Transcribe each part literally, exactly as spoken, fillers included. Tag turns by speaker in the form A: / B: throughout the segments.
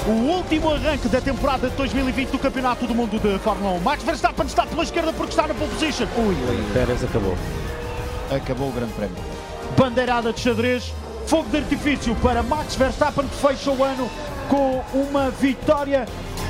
A: O último arranque da temporada de dois mil e vinte do Campeonato do Mundo de Fórmula um. Max Verstappen está pela esquerda porque está na pole position.
B: Ui, ui, Pérez acabou.
A: Acabou o grande prémio. Bandeirada de xadrez, fogo de artifício para Max Verstappen, que fecha o ano com uma vitória.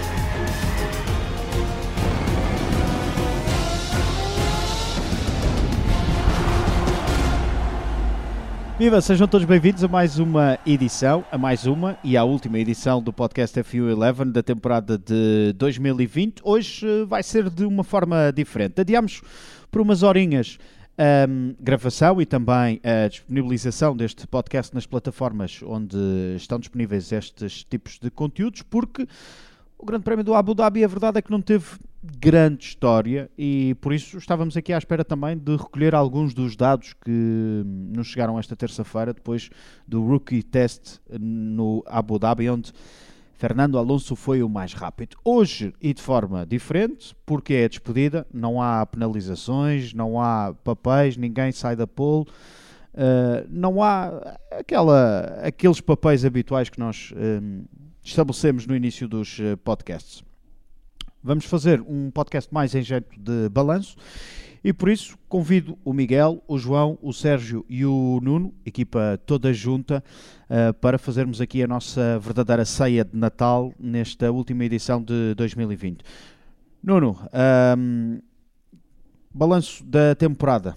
A: Viva, sejam todos bem-vindos a mais uma edição, a mais uma e à última edição do podcast F um onze da temporada de dois mil e vinte. Hoje vai ser de uma forma diferente. Adiamos por umas horinhas a um, gravação e também a disponibilização deste podcast nas plataformas onde estão disponíveis estes tipos de conteúdos, porque o Grande Prémio do Abu Dhabi, a verdade é que não teve grande história e por isso estávamos aqui à espera também de recolher alguns dos dados que nos chegaram esta terça-feira depois do Rookie Test no Abu Dhabi, onde Fernando Alonso foi o mais rápido. Hoje, e de forma diferente, porque é a despedida, não há penalizações, não há papéis, ninguém sai da pole, uh, não há aquela, aqueles papéis habituais que nós um, estabelecemos no início dos uh, podcasts. Vamos fazer um podcast mais em jeito de balanço e por isso convido o Miguel, o João, o Sérgio e o Nuno, equipa toda junta, uh, para fazermos aqui a nossa verdadeira ceia de Natal nesta última edição de dois mil e vinte. Nuno, um, balanço da temporada.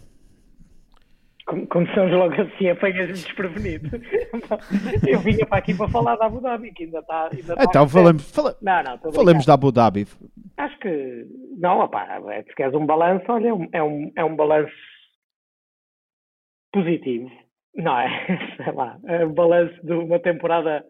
C: Começamos logo assim, apanhas-me desprevenido. Eu vinha para aqui para falar da Abu Dhabi, que ainda está... Ainda está
A: então, falamos, fala,
C: não, não,
A: falamos da Abu Dhabi.
C: Acho que... Não, opá, é, se queres um balanço, olha, é um, é um, é um balanço positivo. Não é? Sei lá, é um balanço de uma temporada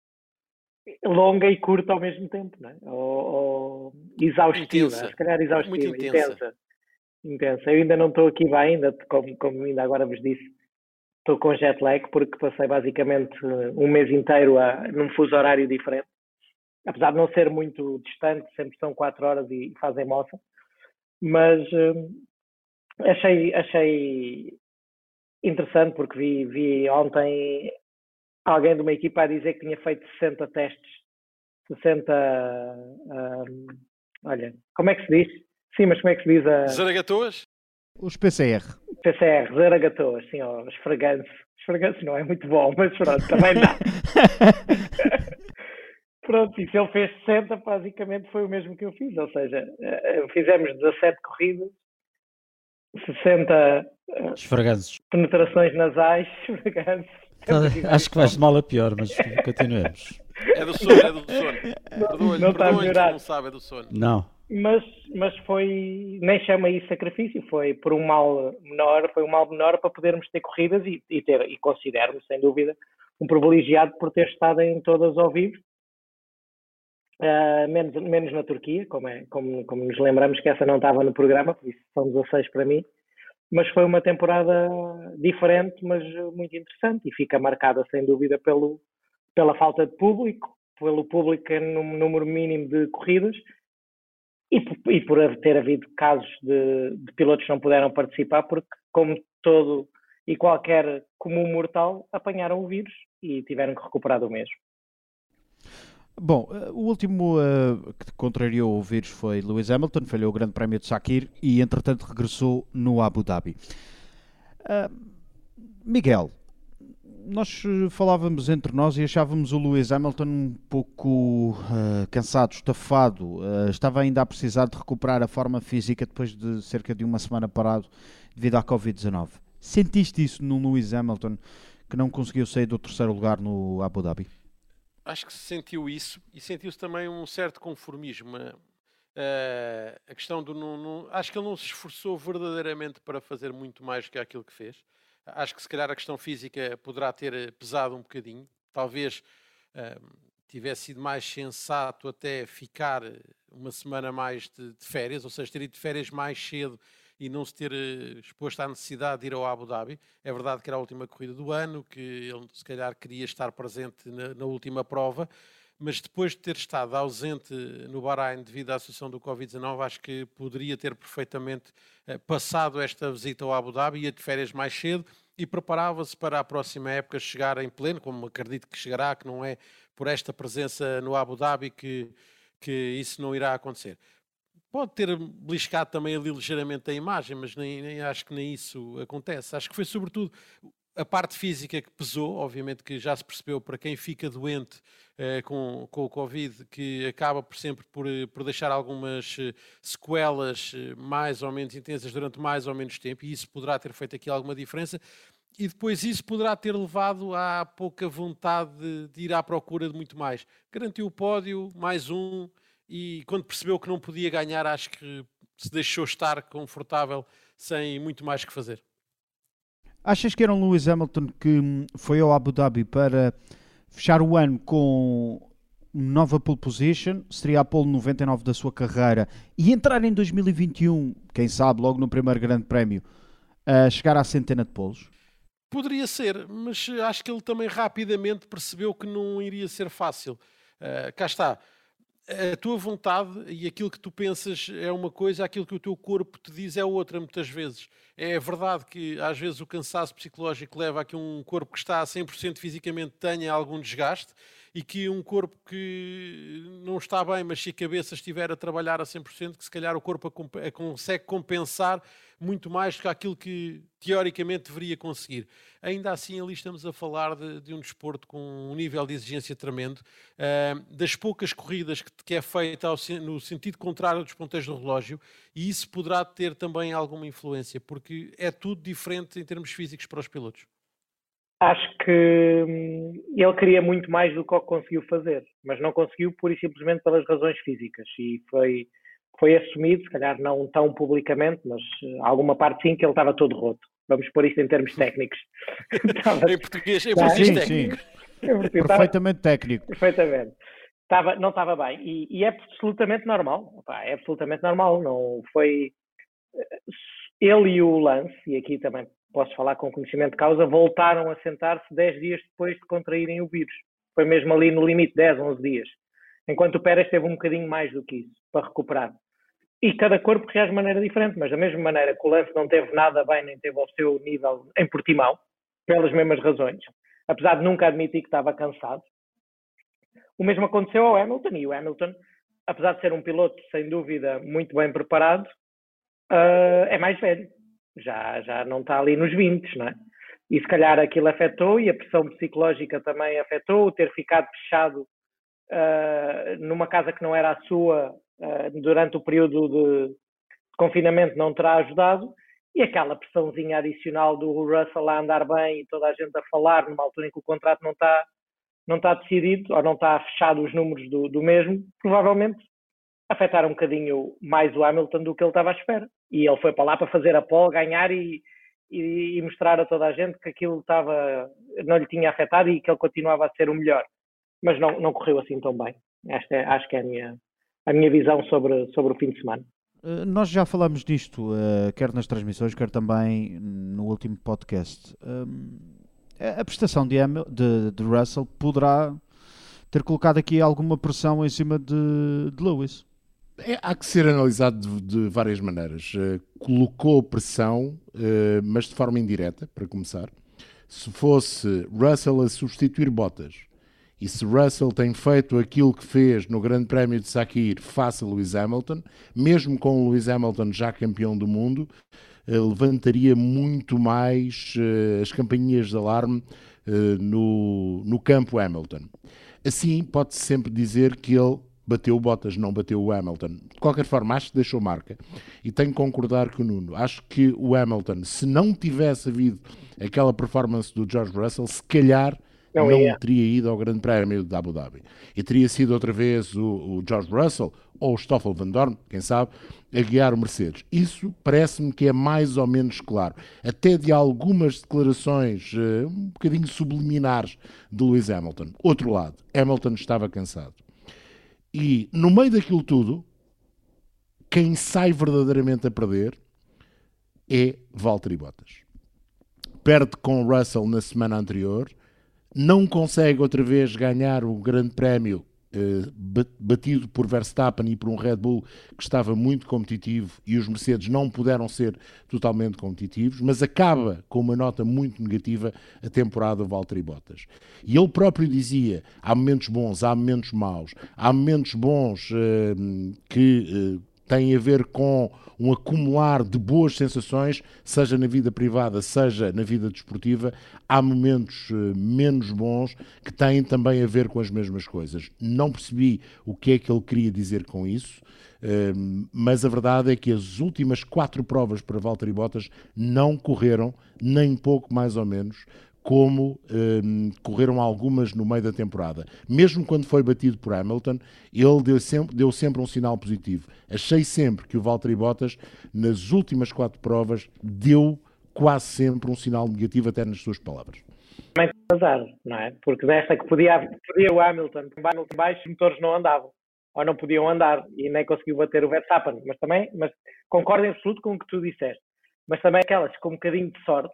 C: longa e curta ao mesmo tempo, não é? Ou, ou exaustiva,
D: intensa.
C: se calhar exaustiva,
D: Muito intensa.
C: intensa. intensa. Eu ainda não estou aqui bem, ainda, como, como ainda agora vos disse, estou com jet lag porque passei basicamente um mês inteiro a, num fuso horário diferente. Apesar de não ser muito distante, sempre são quatro horas e fazem moça. Mas hum, achei, achei interessante porque vi, vi ontem alguém de uma equipa a dizer que tinha feito sessenta testes. sessenta... Hum, olha, como é que se diz? Sim, mas como é que se diz a...
D: Zaragatoas?
A: Os P C R.
C: P C R, Zaragatoas, sim, ó, esfreganço. Esfreganço não é muito bom, mas pronto, também dá. Pronto, e se ele fez sessenta, basicamente foi o mesmo que eu fiz, ou seja, fizemos dezassete corridas, sessenta
B: Esfreganços.
C: penetrações nasais, esfreganços.
B: Acho que vais de mal a pior, mas continuemos.
D: É do sono, é do sono. Perdoa-lhe,
C: Não está a
D: perdoa-lhe,
C: melhorar.
D: quem não sabe, é do sono.
B: Não.
C: Mas, mas foi, nem chama isso sacrifício, foi por um mal menor, foi um mal menor para podermos ter corridas e, e, ter, e considero-me, sem dúvida, um privilegiado por ter estado em todas ao vivo, uh, menos, menos na Turquia, como, é, como, como nos lembramos que essa não estava no programa, por isso são dezasseis para mim, mas foi uma temporada diferente, mas muito interessante e fica marcada, sem dúvida, pelo, pela falta de público, pelo público num número mínimo de corridas, E por, e por ter havido casos de, de pilotos que não puderam participar, porque, como todo e qualquer comum mortal, apanharam o vírus e tiveram que recuperar do mesmo.
A: Bom, o último uh, que contrariou o vírus foi Lewis Hamilton, falhou o Grande Prémio de Sakir e, entretanto, regressou no Abu Dhabi. Uh, Miguel, nós falávamos entre nós e achávamos o Lewis Hamilton um pouco uh, cansado, estafado, uh, estava ainda a precisar de recuperar a forma física depois de cerca de uma semana parado devido à covid dezanove. Sentiste isso no Lewis Hamilton, que não conseguiu sair do terceiro lugar no Abu Dhabi?
D: Acho que se sentiu isso e sentiu-se também um certo conformismo. Uh, a questão do... Não, não, acho que ele não se esforçou verdadeiramente para fazer muito mais do que aquilo que fez. Acho que se calhar a questão física poderá ter pesado um bocadinho. Talvez uh, tivesse sido mais sensato até ficar uma semana mais de, de férias, ou seja, ter ido de férias mais cedo e não se ter uh, exposto à necessidade de ir ao Abu Dhabi. É verdade que era a última corrida do ano, que ele se calhar queria estar presente na, na última prova, mas depois de ter estado ausente no Bahrein devido à situação do covid dezanove, acho que poderia ter perfeitamente uh, passado esta visita ao Abu Dhabi, ia de férias mais cedo e preparava-se para a próxima época chegar em pleno, como acredito que chegará, que não é por esta presença no Abu Dhabi que, que isso não irá acontecer. Pode ter beliscado também ali ligeiramente a imagem, mas nem, nem acho que nem isso acontece. Acho que foi sobretudo a parte física que pesou, obviamente que já se percebeu para quem fica doente eh, com, com o Covid, que acaba por sempre por, por deixar algumas eh, sequelas eh, mais ou menos intensas durante mais ou menos tempo, e isso poderá ter feito aqui alguma diferença, e depois isso poderá ter levado à pouca vontade de, de ir à procura de muito mais. Garantiu o pódio, mais um, e quando percebeu que não podia ganhar, acho que se deixou estar confortável sem muito mais que fazer.
A: Achas que era um Lewis Hamilton que foi ao Abu Dhabi para fechar o ano com nova pole position, seria a pole noventa e nove da sua carreira, e entrar em dois mil e vinte e um, quem sabe, logo no primeiro grande prémio, a chegar à centena de poles?
D: Poderia ser, mas acho que ele também rapidamente percebeu que não iria ser fácil. Uh, cá está. A tua vontade e aquilo que tu pensas é uma coisa, aquilo que o teu corpo te diz é outra, muitas vezes. É verdade que às vezes o cansaço psicológico leva a que um corpo que está a cem por cento fisicamente tenha algum desgaste, e que um corpo que não está bem, mas se a cabeça estiver a trabalhar a cem por cento, que se calhar o corpo a comp- a consegue compensar muito mais do que aquilo que teoricamente deveria conseguir. Ainda assim, ali estamos a falar de, de um desporto com um nível de exigência tremendo. Uh, das poucas corridas que, que é feita ao, no sentido contrário dos ponteiros do relógio, e isso poderá ter também alguma influência, porque é tudo diferente em termos físicos para os pilotos.
C: Acho que hum, ele queria muito mais do que o que conseguiu fazer, mas não conseguiu pura e simplesmente pelas razões físicas, e foi, foi assumido, se calhar não tão publicamente, mas uh, alguma parte sim, que ele estava todo roto. Vamos pôr isto em termos técnicos.
D: Estava, em português, em português
A: sim,
D: técnico.
A: Sim. Perfeitamente técnico.
C: Perfeitamente. Estava, não estava bem, e, e é absolutamente normal. Opa, é absolutamente normal. Não foi... Ele e o Lance, e aqui também posso falar com conhecimento de causa, voltaram a sentar-se dez dias depois de contraírem o vírus. Foi mesmo ali no limite, dez, onze dias. Enquanto o Pérez teve um bocadinho mais do que isso, para recuperar. E cada corpo reage de maneira diferente, mas da mesma maneira que o Lance não teve nada bem, nem teve ao seu nível em Portimão, pelas mesmas razões, apesar de nunca admitir que estava cansado. O mesmo aconteceu ao Hamilton, e o Hamilton, apesar de ser um piloto, sem dúvida, muito bem preparado, uh, é mais velho. Já, já não está ali nos vinte, não é? E se calhar aquilo afetou, e a pressão psicológica também afetou, ter ficado fechado uh, numa casa que não era a sua uh, durante o período de confinamento não terá ajudado, e aquela pressãozinha adicional do Russell a andar bem e toda a gente a falar numa altura em que o contrato não está, não está decidido, ou não está fechado os números do, do mesmo, provavelmente afetaram um bocadinho mais o Hamilton do que ele estava à espera. E ele foi para lá para fazer a pole, ganhar e, e, e mostrar a toda a gente que aquilo estava, não lhe tinha afetado e que ele continuava a ser o melhor. Mas não, não correu assim tão bem. Esta é, acho que é a minha, a minha visão sobre, sobre o fim de semana.
A: Uh, nós já falamos disto, uh, quer nas transmissões, quer também no último podcast. Um, a prestação de, de, de Russell poderá ter colocado aqui alguma pressão em cima de, de Lewis.
E: É, há que ser analisado de, de várias maneiras. Uh, colocou pressão, uh, mas de forma indireta, para começar. Se fosse Russell a substituir Bottas, e se Russell tem feito aquilo que fez no Grande Prémio de Sakir face a Lewis Hamilton, mesmo com o Lewis Hamilton já campeão do mundo, uh, levantaria muito mais uh, as campainhas de alarme uh, no, no campo Hamilton. Assim, pode-se sempre dizer que ele bateu o Bottas, não bateu o Hamilton. De qualquer forma, acho que deixou marca. E tenho que concordar com o Nuno. Acho que o Hamilton, se não tivesse havido aquela performance do George Russell, se calhar não, não teria ido ao Grande Prémio de Abu Dhabi. E teria sido outra vez o, o George Russell ou o Stoffel Van Dorn, quem sabe, a guiar o Mercedes. Isso parece-me que é mais ou menos claro. Até de algumas declarações uh, um bocadinho subliminares de Lewis Hamilton. Outro lado, Hamilton estava cansado. E no meio daquilo tudo, quem sai verdadeiramente a perder é Valtteri Bottas. Perde com o Russell na semana anterior, não consegue outra vez ganhar o Grande Prémio batido por Verstappen e por um Red Bull que estava muito competitivo e os Mercedes não puderam ser totalmente competitivos, mas acaba com uma nota muito negativa a temporada de Valtteri Bottas. E ele próprio dizia, há momentos bons, há momentos maus, há momentos bons uh, que... Uh, tem a ver com um acumular de boas sensações, seja na vida privada, seja na vida desportiva. Há momentos uh, menos bons que têm também a ver com as mesmas coisas. Não percebi o que é que ele queria dizer com isso, uh, mas a verdade é que as últimas quatro provas para Valtteri Bottas não correram, nem pouco mais ou menos, como um, correram algumas no meio da temporada. Mesmo quando foi batido por Hamilton, ele deu sempre, deu sempre um sinal positivo. Achei sempre que o Valtteri Bottas, nas últimas quatro provas, deu quase sempre um sinal negativo, até nas suas palavras.
C: Também tem azar, não é? Porque desta que podia, podia o Hamilton, com Hamilton baixo, os motores não andavam, ou não podiam andar, e nem conseguiu bater o Verstappen. Mas também, mas concordo em absoluto com o que tu disseste. Mas também aquelas com um bocadinho de sorte,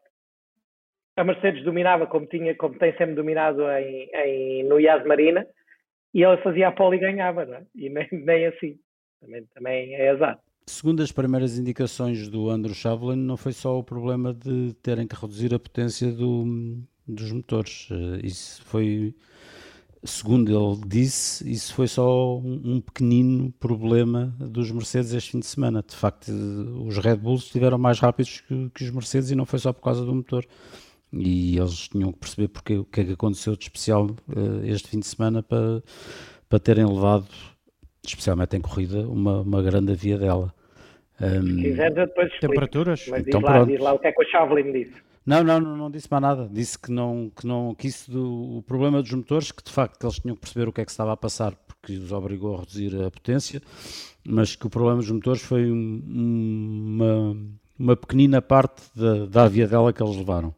C: a Mercedes dominava como, tinha, como tem sempre dominado em, em, no Yas Marina, e ela fazia a pole e ganhava, não é? E nem, nem assim. Também, também é azar.
B: Segundo as primeiras indicações do Andrew Shovlin, não foi só o problema de terem que reduzir a potência do, dos motores. Isso foi, segundo ele disse, isso foi só um, um pequenino problema dos Mercedes este fim de semana. De facto, os Red Bulls estiveram mais rápidos que, que os Mercedes e não foi só por causa do motor. E eles tinham que perceber porque, o que é que aconteceu de especial uh, este fim de semana para, para terem levado, especialmente em corrida, uma, uma grande via dela. Um,
C: Se quiseres, eu depois explico.
A: Temperaturas?
C: Mas
B: então
C: diz, lá, diz lá o que é que o Chauvelin disse.
B: Não, não, não, não disse mais nada. Disse que, não, que, não, que isso do o problema dos motores, que de facto eles tinham que perceber o que é que se estava a passar, porque os obrigou a reduzir a potência, mas que o problema dos motores foi um, uma, uma pequenina parte da, da via dela que eles levaram.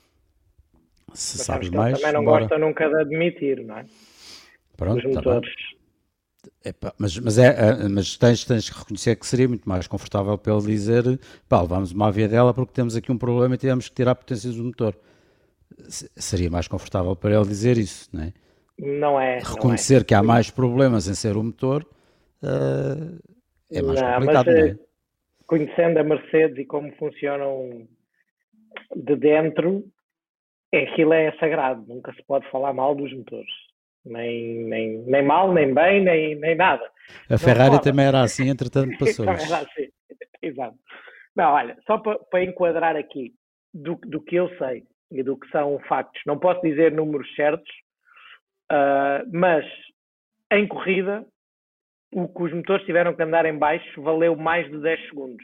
B: Se
C: Mas
B: sabes
C: que
B: mais,
C: também não
B: bora.
C: gosta nunca de admitir, não é?
B: Pronto,
C: Os
B: tá
C: motores.
B: Epá, mas mas, é, é, mas tens, tens que reconhecer que seria muito mais confortável para ele dizer, pá, levamos uma via dela porque temos aqui um problema e tivemos que tirar a potência do motor. S- seria mais confortável para ele dizer isso, não é?
C: Não é.
B: Reconhecer
C: não é.
B: que há mais problemas em ser o motor uh, é mais
C: Não,
B: complicado,
C: mas,
B: não é?
C: Conhecendo a Mercedes e como funcionam de dentro, aquilo é sagrado, nunca se pode falar mal dos motores. Nem, nem, nem mal, nem bem, nem, nem nada.
B: A Ferrari também era assim, entretanto passou.
C: Também era assim, exato. Não, olha, só para, para enquadrar aqui do, do que eu sei e do que são factos, não posso dizer números certos, uh, mas em corrida, o que os motores tiveram que andar em baixo valeu mais de dez segundos.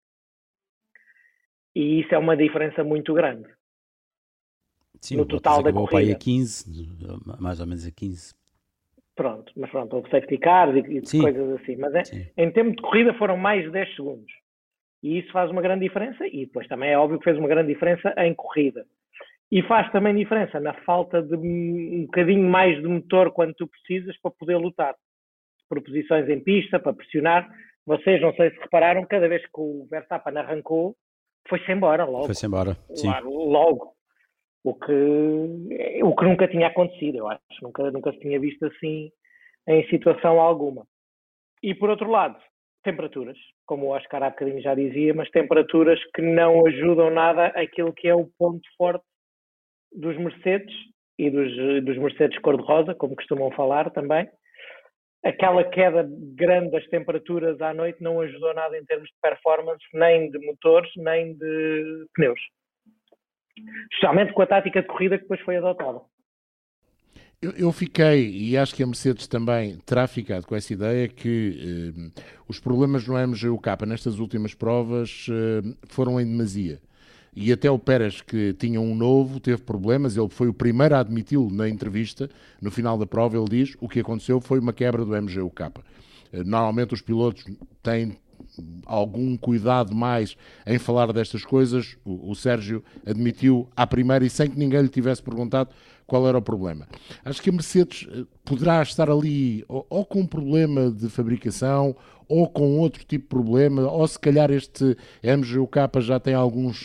C: E isso é uma diferença muito grande.
B: Sim,
C: no
B: o Bottas
C: total da
B: acabou para aí
C: corrida.
B: a quinze, mais ou menos a quinze.
C: Pronto, mas pronto, houve safety cars e, e
B: Sim.
C: coisas assim. Mas é,
B: Sim.
C: em termos de corrida foram mais de dez segundos. E isso faz uma grande diferença. E depois também é óbvio que fez uma grande diferença em corrida. E faz também diferença na falta de um bocadinho mais de motor quando tu precisas para poder lutar. Por posições em pista, para pressionar. Vocês, não sei se repararam, cada vez que o Verstappen arrancou, foi-se embora logo.
B: Foi-se embora, sim.
C: Logo. O que, o que nunca tinha acontecido, eu acho. Nunca, nunca se tinha visto assim em situação alguma. E por outro lado, temperaturas, como o Oscar há bocadinho já dizia, mas temperaturas que não ajudam nada aquilo que é o ponto forte dos Mercedes e dos, dos Mercedes cor-de-rosa, como costumam falar também. Aquela queda grande das temperaturas à noite não ajudou nada em termos de performance, nem de motores, nem de pneus. Especialmente com a tática de corrida que depois foi adotada.
E: Eu, eu fiquei, e acho que a Mercedes também terá ficado com essa ideia, que eh, os problemas no M G U K nestas últimas provas eh, foram em demasia. E até o Pérez, que tinha um novo, teve problemas. Ele foi o primeiro a admiti-lo na entrevista. No final da prova ele diz o que aconteceu foi uma quebra do M G U K. Eh, normalmente os pilotos têm algum cuidado mais em falar destas coisas. O, o Sérgio admitiu à primeira e sem que ninguém lhe tivesse perguntado qual era o problema. Acho que a Mercedes poderá estar ali ou, ou com um problema de fabricação ou com outro tipo de problema, ou se calhar este M G U K já tem alguns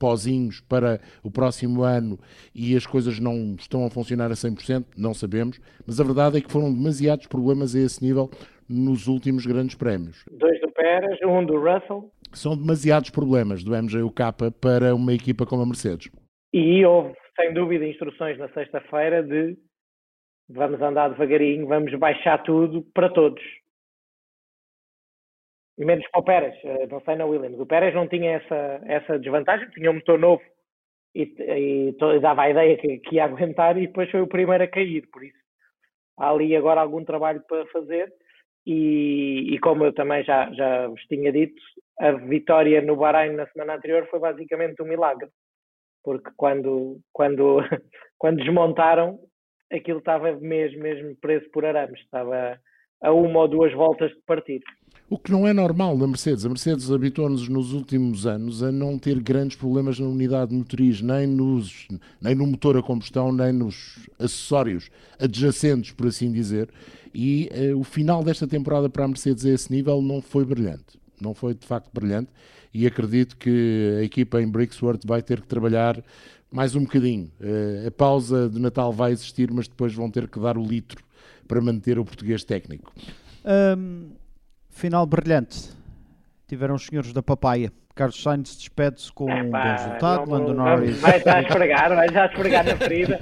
E: pozinhos para o próximo ano e as coisas não estão a funcionar a cem por cento, não sabemos, mas a verdade é que foram demasiados problemas a esse nível nos últimos grandes prémios.
C: Dois do Pérez, um do Russell.
E: São demasiados problemas do M G U K para uma equipa como a Mercedes.
C: E houve, sem dúvida, instruções na sexta-feira de vamos andar devagarinho, vamos baixar tudo para todos. Menos para o Pérez, não sei na Williams. O Pérez não tinha essa, essa desvantagem, tinha um motor novo e, e, e dava a ideia que, que ia aguentar e depois foi o primeiro a cair. Por isso, há ali agora algum trabalho para fazer e, e como eu também já, já vos tinha dito, a vitória no Bahrein na semana anterior foi basicamente um milagre. Porque quando, quando, quando desmontaram, aquilo estava mesmo, mesmo preso por arames. Estava a uma ou duas voltas de partir.
E: O que não é normal na Mercedes. A Mercedes habituou-nos nos últimos anos a não ter grandes problemas na unidade motriz, nem, nos, nem no motor a combustão, nem nos acessórios adjacentes, por assim dizer. E eh, o final desta temporada para a Mercedes a esse nível não foi brilhante. Não foi de facto brilhante. E acredito que a equipa em Brixworth vai ter que trabalhar mais um bocadinho. Eh, a pausa de Natal vai existir, mas depois vão ter que dar o litro para manter o português técnico.
A: Um, final brilhante. Tiveram os senhores da papaya. Carlos Sainz despede-se com um bom resultado.
C: Não,
A: Lando
C: não,
A: Norris.
C: Vai já a esfregar, vai já a esfregar na ferida.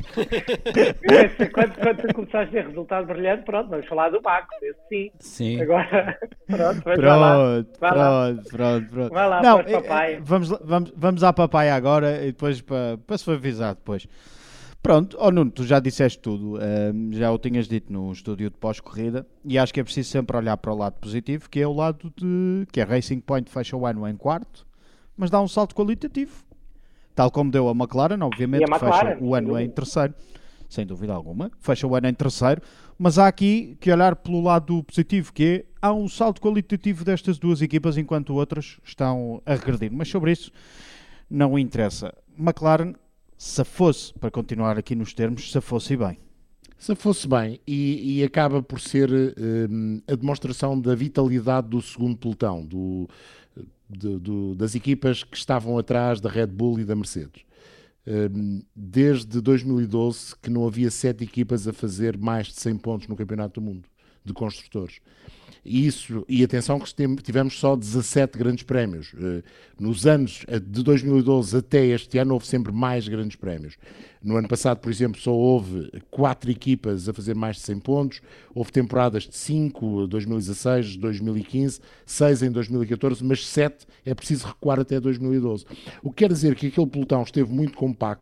C: quando, quando tu começaste a ter resultado brilhante, pronto, vamos falar do Max. Esse sim.
B: Sim.
C: Agora, pronto, vamos
A: Pronto,
C: lá. Vai
A: pronto,
C: lá.
A: pronto, pronto.
C: Vai lá,
A: Não,
C: para a papaya.
A: eh, vamos, lá- vamos, vamos à papaya agora e depois para, para se avisar depois. Pronto, oh Nuno, tu já disseste tudo, ehm, já o tinhas dito no estúdio de pós-corrida e acho que é preciso sempre olhar para o lado positivo, que é o lado de que a Racing Point fecha o ano em quarto, mas dá um salto qualitativo, tal como deu a McLaren, obviamente,
C: E a
A: que
C: McLaren,
A: fecha o ano
C: sem
A: em
C: dúvida.
A: terceiro, sem dúvida alguma, fecha o ano em terceiro, mas há aqui que olhar pelo lado positivo, que é, há um salto qualitativo destas duas equipas enquanto outras estão a regredir, mas sobre isso não interessa. McLaren, se fosse, para continuar aqui nos termos, se fosse bem.
E: Se fosse bem, e, e acaba por ser hum, a demonstração da vitalidade do segundo pelotão, do, de- do- das equipas que estavam atrás da Red Bull e da Mercedes. Hum, desde dois mil e doze que não havia sete equipas a fazer mais de cem pontos no Campeonato do Mundo de construtores. E isso, e atenção que tem- tivemos só dezassete grandes prémios. Eh, Nos anos eh, de dois mil e doze até este ano houve sempre mais grandes prémios. No ano passado, por exemplo, só houve quatro equipas a fazer mais de cem pontos. Houve temporadas de cinco, dois mil e dezasseis, dois mil e quinze, seis em dois mil e catorze, mas sete é preciso recuar até dois mil e doze. O que quer dizer que aquele pelotão esteve muito compacto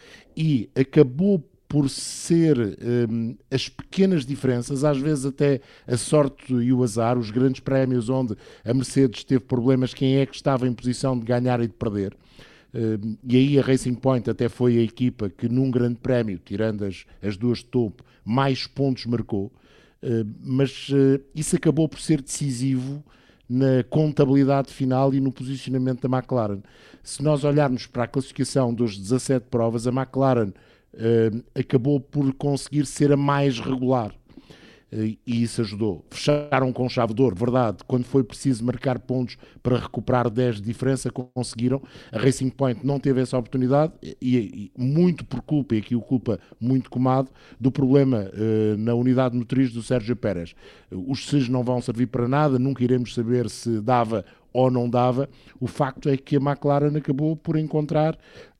E: e acabou por ser hum, as pequenas diferenças, às vezes até a sorte e o azar, os grandes prémios onde a Mercedes teve problemas, quem é que estava em posição de ganhar e de perder. Hum, e aí a Racing Point até foi a equipa que num grande prémio, tirando as, as duas de topo, mais pontos marcou. Hum, mas hum, isso acabou por ser decisivo na contabilidade final e no posicionamento da McLaren. Se nós olharmos para a classificação dos dezassete provas, a McLaren Uh, acabou por conseguir ser a mais regular uh, e isso ajudou. Fecharam com chave de ouro, verdade, quando foi preciso marcar pontos para recuperar dez de diferença, conseguiram. A Racing Point não teve essa oportunidade e, e muito por culpa, e aqui o culpa muito comado, do problema uh, na unidade motriz do Sérgio Pérez. Uh, os seis não vão servir para nada, nunca iremos saber se dava ou não dava. O facto é que a McLaren acabou por encontrar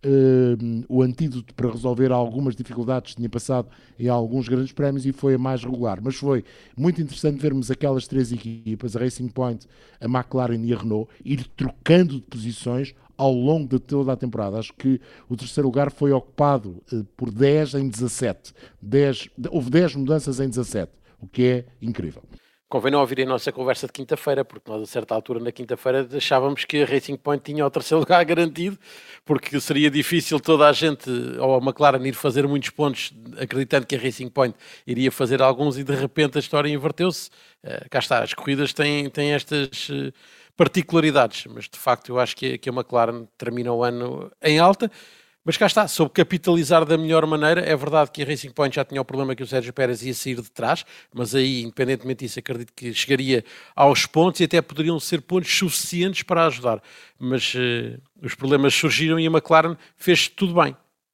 E: uh, o antídoto para resolver algumas dificuldades que tinha passado em alguns grandes prémios e foi a mais regular. Mas foi muito interessante vermos aquelas três equipas, a Racing Point, a McLaren e a Renault, ir trocando de posições ao longo de toda a temporada. Acho que o terceiro lugar foi ocupado uh, por dez em dezassete. dez, houve dez mudanças em dezassete, o que é incrível.
D: Convém não ouvir a nossa conversa de quinta-feira, porque nós a certa altura na quinta-feira achávamos que a Racing Point tinha o terceiro lugar garantido, porque seria difícil toda a gente, ou a McLaren, ir fazer muitos pontos, acreditando que a Racing Point iria fazer alguns, e de repente a história inverteu-se. Uh, cá está, as corridas têm, têm estas uh, particularidades, mas de facto eu acho que, que a McLaren termina o ano em alta. Mas cá está, soube capitalizar da melhor maneira. É verdade que a Racing Point já tinha o problema que o Sérgio Pérez ia sair de trás, mas aí, independentemente disso, acredito que chegaria aos pontos e até poderiam ser pontos suficientes para ajudar. Mas uh, os problemas surgiram e a McLaren fez tudo bem.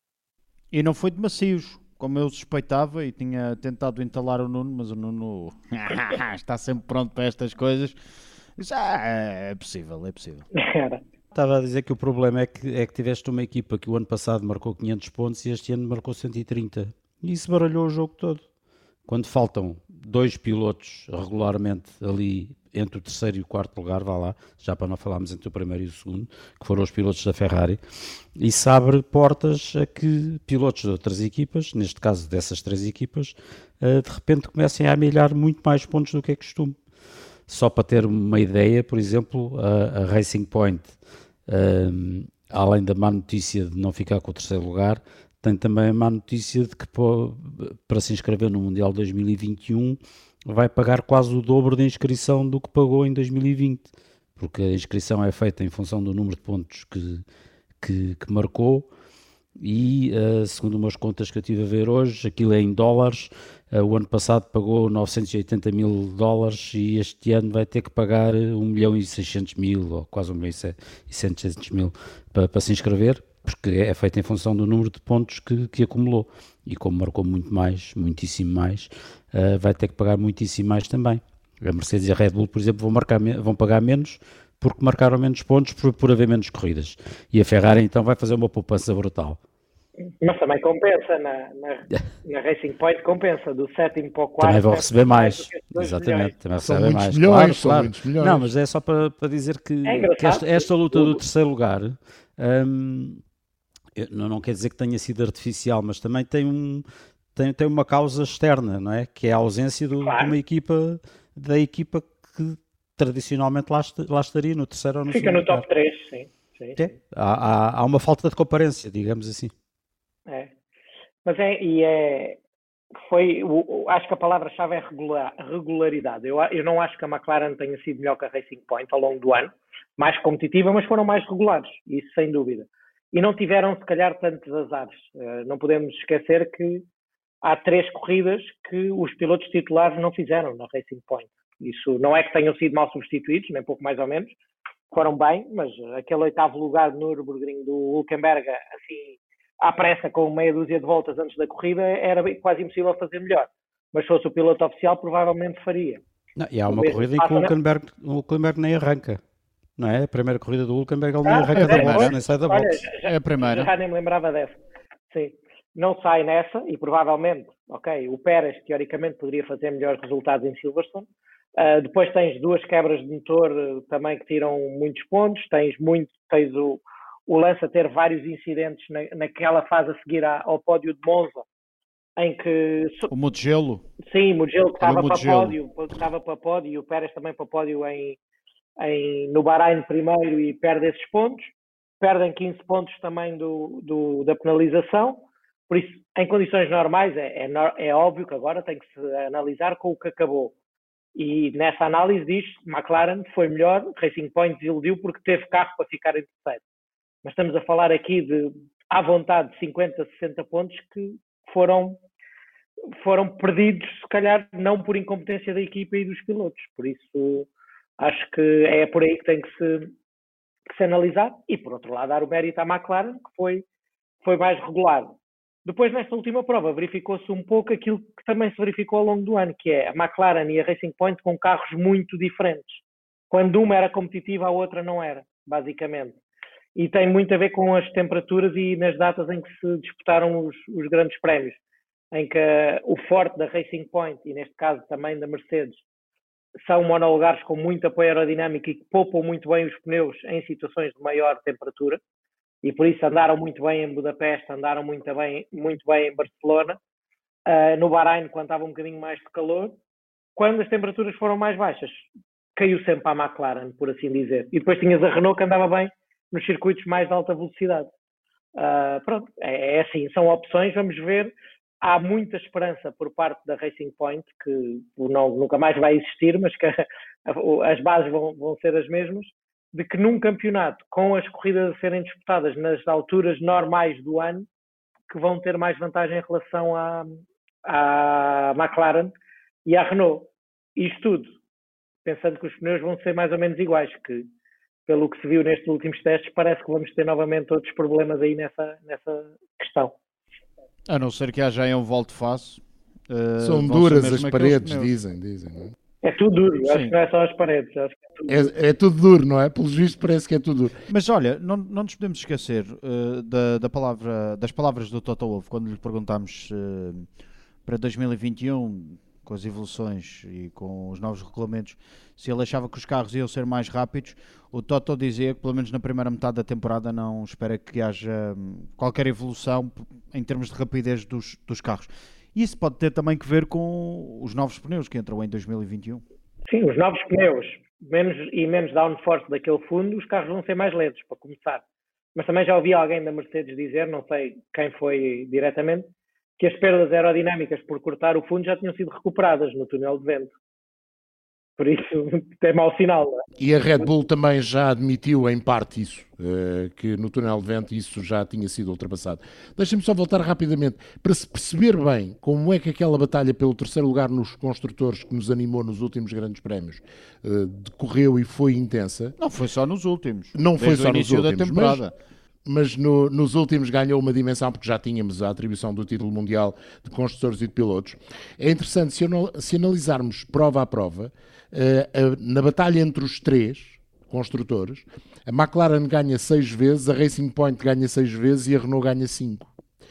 A: E não foi de macios, como eu suspeitava, e tinha tentado entalar o Nuno, mas o Nuno está sempre pronto para estas coisas. Já é possível, é possível.
B: Estava a dizer que o problema é que, é que tiveste uma equipa que o ano passado marcou quinhentos pontos e este ano marcou cento e trinta. E isso baralhou o jogo todo. Quando faltam dois pilotos regularmente ali entre o terceiro e o quarto lugar, vá lá, já para não falarmos entre o primeiro e o segundo, que foram os pilotos da Ferrari, isso abre portas a que pilotos de outras equipas, neste caso dessas três equipas, de repente comecem a amilhar muito mais pontos do que é costume. Só para ter uma ideia, por exemplo, a, a Racing Point, um, além da má notícia de não ficar com o terceiro lugar, tem também a má notícia de que para se inscrever no Mundial dois mil e vinte e um vai pagar quase o dobro da inscrição do que pagou em dois mil e vinte, porque a inscrição é feita em função do número de pontos que, que, que marcou e, uh, segundo umas contas que eu estive a ver hoje, aquilo é em dólares. Uh, o ano passado pagou novecentos e oitenta mil dólares e este ano vai ter que pagar um milhão e seiscentos mil, ou quase um milhão e seiscentos mil para, para se inscrever, porque é feito em função do número de pontos que, que acumulou. E como marcou muito mais, muitíssimo mais, uh, vai ter que pagar muitíssimo mais também. A Mercedes e a Red Bull, por exemplo, vão, marcar, vão pagar menos porque marcaram menos pontos por, por haver menos corridas. E a Ferrari então vai fazer uma poupança brutal.
C: Mas também compensa, na, na, na Racing Point compensa, do sétimo para o quarto.
B: Também vão receber mais, mais exatamente, também
E: são
B: recebem
E: muitos
B: mais.
E: Milhões,
B: claro,
E: são
B: claro.
E: muitos milhões.
B: Não, mas é só para, para dizer que,
C: é
B: que esta, esta luta do terceiro lugar, hum, não, não quer dizer que tenha sido artificial, mas também tem, um, tem, tem uma causa externa, não é? Que é a ausência do, claro. de uma equipa, da equipa que tradicionalmente lá, lá estaria, no terceiro ou no
C: Fica
B: segundo
C: no top
B: lugar.
C: três, sim. sim,
B: é.
C: sim.
B: Há, há, há uma falta de comparência, digamos assim.
C: É. Mas é, e é, foi, o, acho que a palavra-chave é regular, regularidade. Eu, eu não acho que a McLaren tenha sido melhor que a Racing Point ao longo do ano, mais competitiva, mas foram mais regulares, isso sem dúvida. E não tiveram, se calhar, tantos azares. Uh, não podemos esquecer que há três corridas que os pilotos titulares não fizeram na Racing Point. Isso não é que tenham sido mal substituídos, nem pouco mais ou menos, foram bem, mas aquele oitavo lugar do Nürburgring do Hülkenberg, assim, à pressa, com meia dúzia de voltas antes da corrida, era quase impossível fazer melhor. Mas se fosse o piloto oficial, provavelmente faria.
B: Não, e há uma corrida em que o Hülkenberg, o Hülkenberg nem arranca. Não é? A primeira corrida do Hülkenberg, ele nem
C: ah,
B: arranca
C: é,
B: da boxe,
C: é,
B: nem sai da
C: olha,
B: boxe.
C: Já,
A: é a primeira.
C: Já nem me lembrava dessa. Sim. Não sai nessa e provavelmente, ok, o Pérez teoricamente poderia fazer melhores resultados em Silverstone. Uh, depois tens duas quebras de motor uh, também que tiram muitos pontos. Tens, muito, tens o, o Lance a ter vários incidentes na, naquela fase a seguir à, ao pódio de Monza, em que...
A: O Mugello.
C: Sim, o Mugello que estava para
A: Mugello.
C: pódio, que estava para pódio, e o Pérez também para pódio em, em, no Bahrein primeiro e perde esses pontos. Perdem quinze pontos também do, do, da penalização. Por isso, em condições normais, é, é, é óbvio que agora tem que se analisar com o que acabou. E nessa análise diz que McLaren foi melhor, Racing Point desiludiu porque teve carro para ficar em terceiro. Mas estamos a falar aqui de, à vontade, cinquenta, sessenta pontos que foram, foram perdidos, se calhar, não por incompetência da equipa e dos pilotos. Por isso, acho que é por aí que tem que se, que se analisar. E, por outro lado, dar o mérito à McLaren, que foi, foi mais regular. Depois, nesta última prova, verificou-se um pouco aquilo que também se verificou ao longo do ano, que é a McLaren e a Racing Point com carros muito diferentes. Quando uma era competitiva, a outra não era, basicamente. E tem muito a ver com as temperaturas e nas datas em que se disputaram os, os grandes prémios, em que uh, o forte da Racing Point, e neste caso também da Mercedes, são monolugares com muito apoio aerodinâmico e que poupam muito bem os pneus em situações de maior temperatura. E por isso andaram muito bem em Budapeste, andaram muito bem, muito bem em Barcelona. Uh, no Bahrein, quando estava um bocadinho mais de calor. Quando as temperaturas foram mais baixas, caiu sempre a McLaren, por assim dizer. E depois tinhas a Renault que andava bem nos circuitos mais de alta velocidade. Uh, pronto, é, é assim, são opções, vamos ver. Há muita esperança por parte da Racing Point, que não, nunca mais vai existir, mas que a, a, as bases vão, vão ser as mesmas. de que num campeonato, com as corridas a serem disputadas nas alturas normais do ano, que vão ter mais vantagem em relação à, à McLaren e à Renault. Isto tudo, pensando que os pneus vão ser mais ou menos iguais, que pelo que se viu nestes últimos testes, parece que vamos ter novamente outros problemas aí nessa, nessa questão.
A: A não ser que haja aí um volte-face. Uh,
E: São duras as paredes, dizem, dizem, não é?
C: É tudo duro, eu acho que não é só as paredes. Acho que é, tudo duro.
E: É, é tudo duro, não é? Pelos vistos parece que é tudo duro.
A: Mas olha, não, não nos podemos esquecer uh, da, da palavra, das palavras do Toto Wolff, quando lhe perguntámos uh, para dois mil e vinte e um, com as evoluções e com os novos regulamentos, se ele achava que os carros iam ser mais rápidos. O Toto dizia que pelo menos na primeira metade da temporada não espera que haja qualquer evolução em termos de rapidez dos, dos carros. Isso pode ter também que ver com os novos pneus que entram em dois mil e vinte e um.
C: Sim, os novos pneus menos, e menos downforce daquele fundo, os carros vão ser mais lentos, para começar. Mas também já ouvi alguém da Mercedes dizer, não sei quem foi diretamente, que as perdas aerodinâmicas por cortar o fundo já tinham sido recuperadas no túnel de vento. Por isso, é mau sinal. Não é?
E: E a Red Bull também já admitiu em parte isso, que no túnel de vento isso já tinha sido ultrapassado. Deixem-me só voltar rapidamente, para se perceber bem como é que aquela batalha pelo terceiro lugar nos construtores que nos animou nos últimos grandes prémios decorreu e foi intensa.
A: Não foi só nos últimos.
E: Não foi só nos últimos,
A: da temporada.
E: Mas... mas no, nos últimos ganhou uma dimensão, porque já tínhamos a atribuição do título mundial de construtores e de pilotos. É interessante, se, se analisarmos prova a prova, uh, uh, na batalha entre os três construtores, a McLaren ganha seis vezes, a Racing Point ganha seis vezes e a Renault ganha cinco.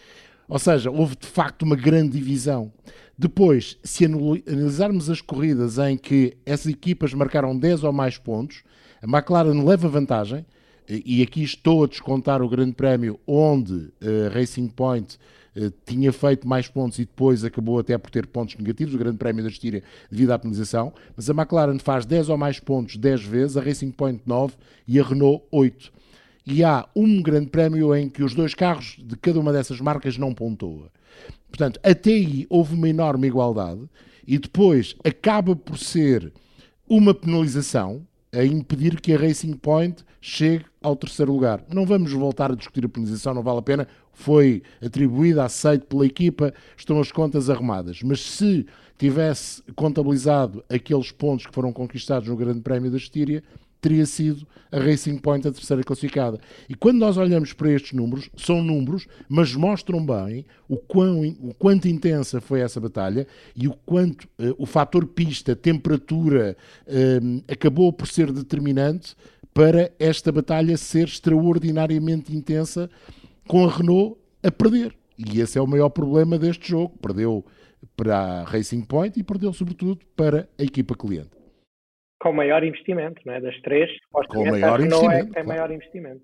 E: Ou seja, houve de facto uma grande divisão. Depois, se analisarmos as corridas em que essas equipas marcaram dez ou mais pontos, a McLaren leva vantagem. E aqui estou a descontar o Grande Prémio onde a uh, Racing Point uh, tinha feito mais pontos e depois acabou até por ter pontos negativos, o Grande Prémio da Estíria devido à penalização, mas a McLaren faz dez ou mais pontos dez vezes, a Racing Point nove e a Renault oito. E há um Grande Prémio em que os dois carros de cada uma dessas marcas não pontua. Portanto, até aí houve uma enorme igualdade e depois acaba por ser uma penalização a impedir que a Racing Point chegue ao terceiro lugar. Não vamos voltar a discutir a penalização, não vale a pena. Foi atribuída, aceito pela equipa, estão as contas arrumadas. Mas se tivesse contabilizado aqueles pontos que foram conquistados no Grande Prémio da Estíria, teria sido a Racing Point a terceira classificada. E quando nós olhamos para estes números, são números, mas mostram bem o, quão, o quanto intensa foi essa batalha e o quanto uh, o fator pista, temperatura, uh, acabou por ser determinante para esta batalha ser extraordinariamente intensa, com a Renault a perder. E esse é o maior problema deste jogo. Perdeu para a Racing Point e perdeu sobretudo para a equipa cliente.
C: Com maior investimento, não é? Das três,
E: com maior
C: a
E: investimento,
C: é que tem
E: claro.
C: maior investimento.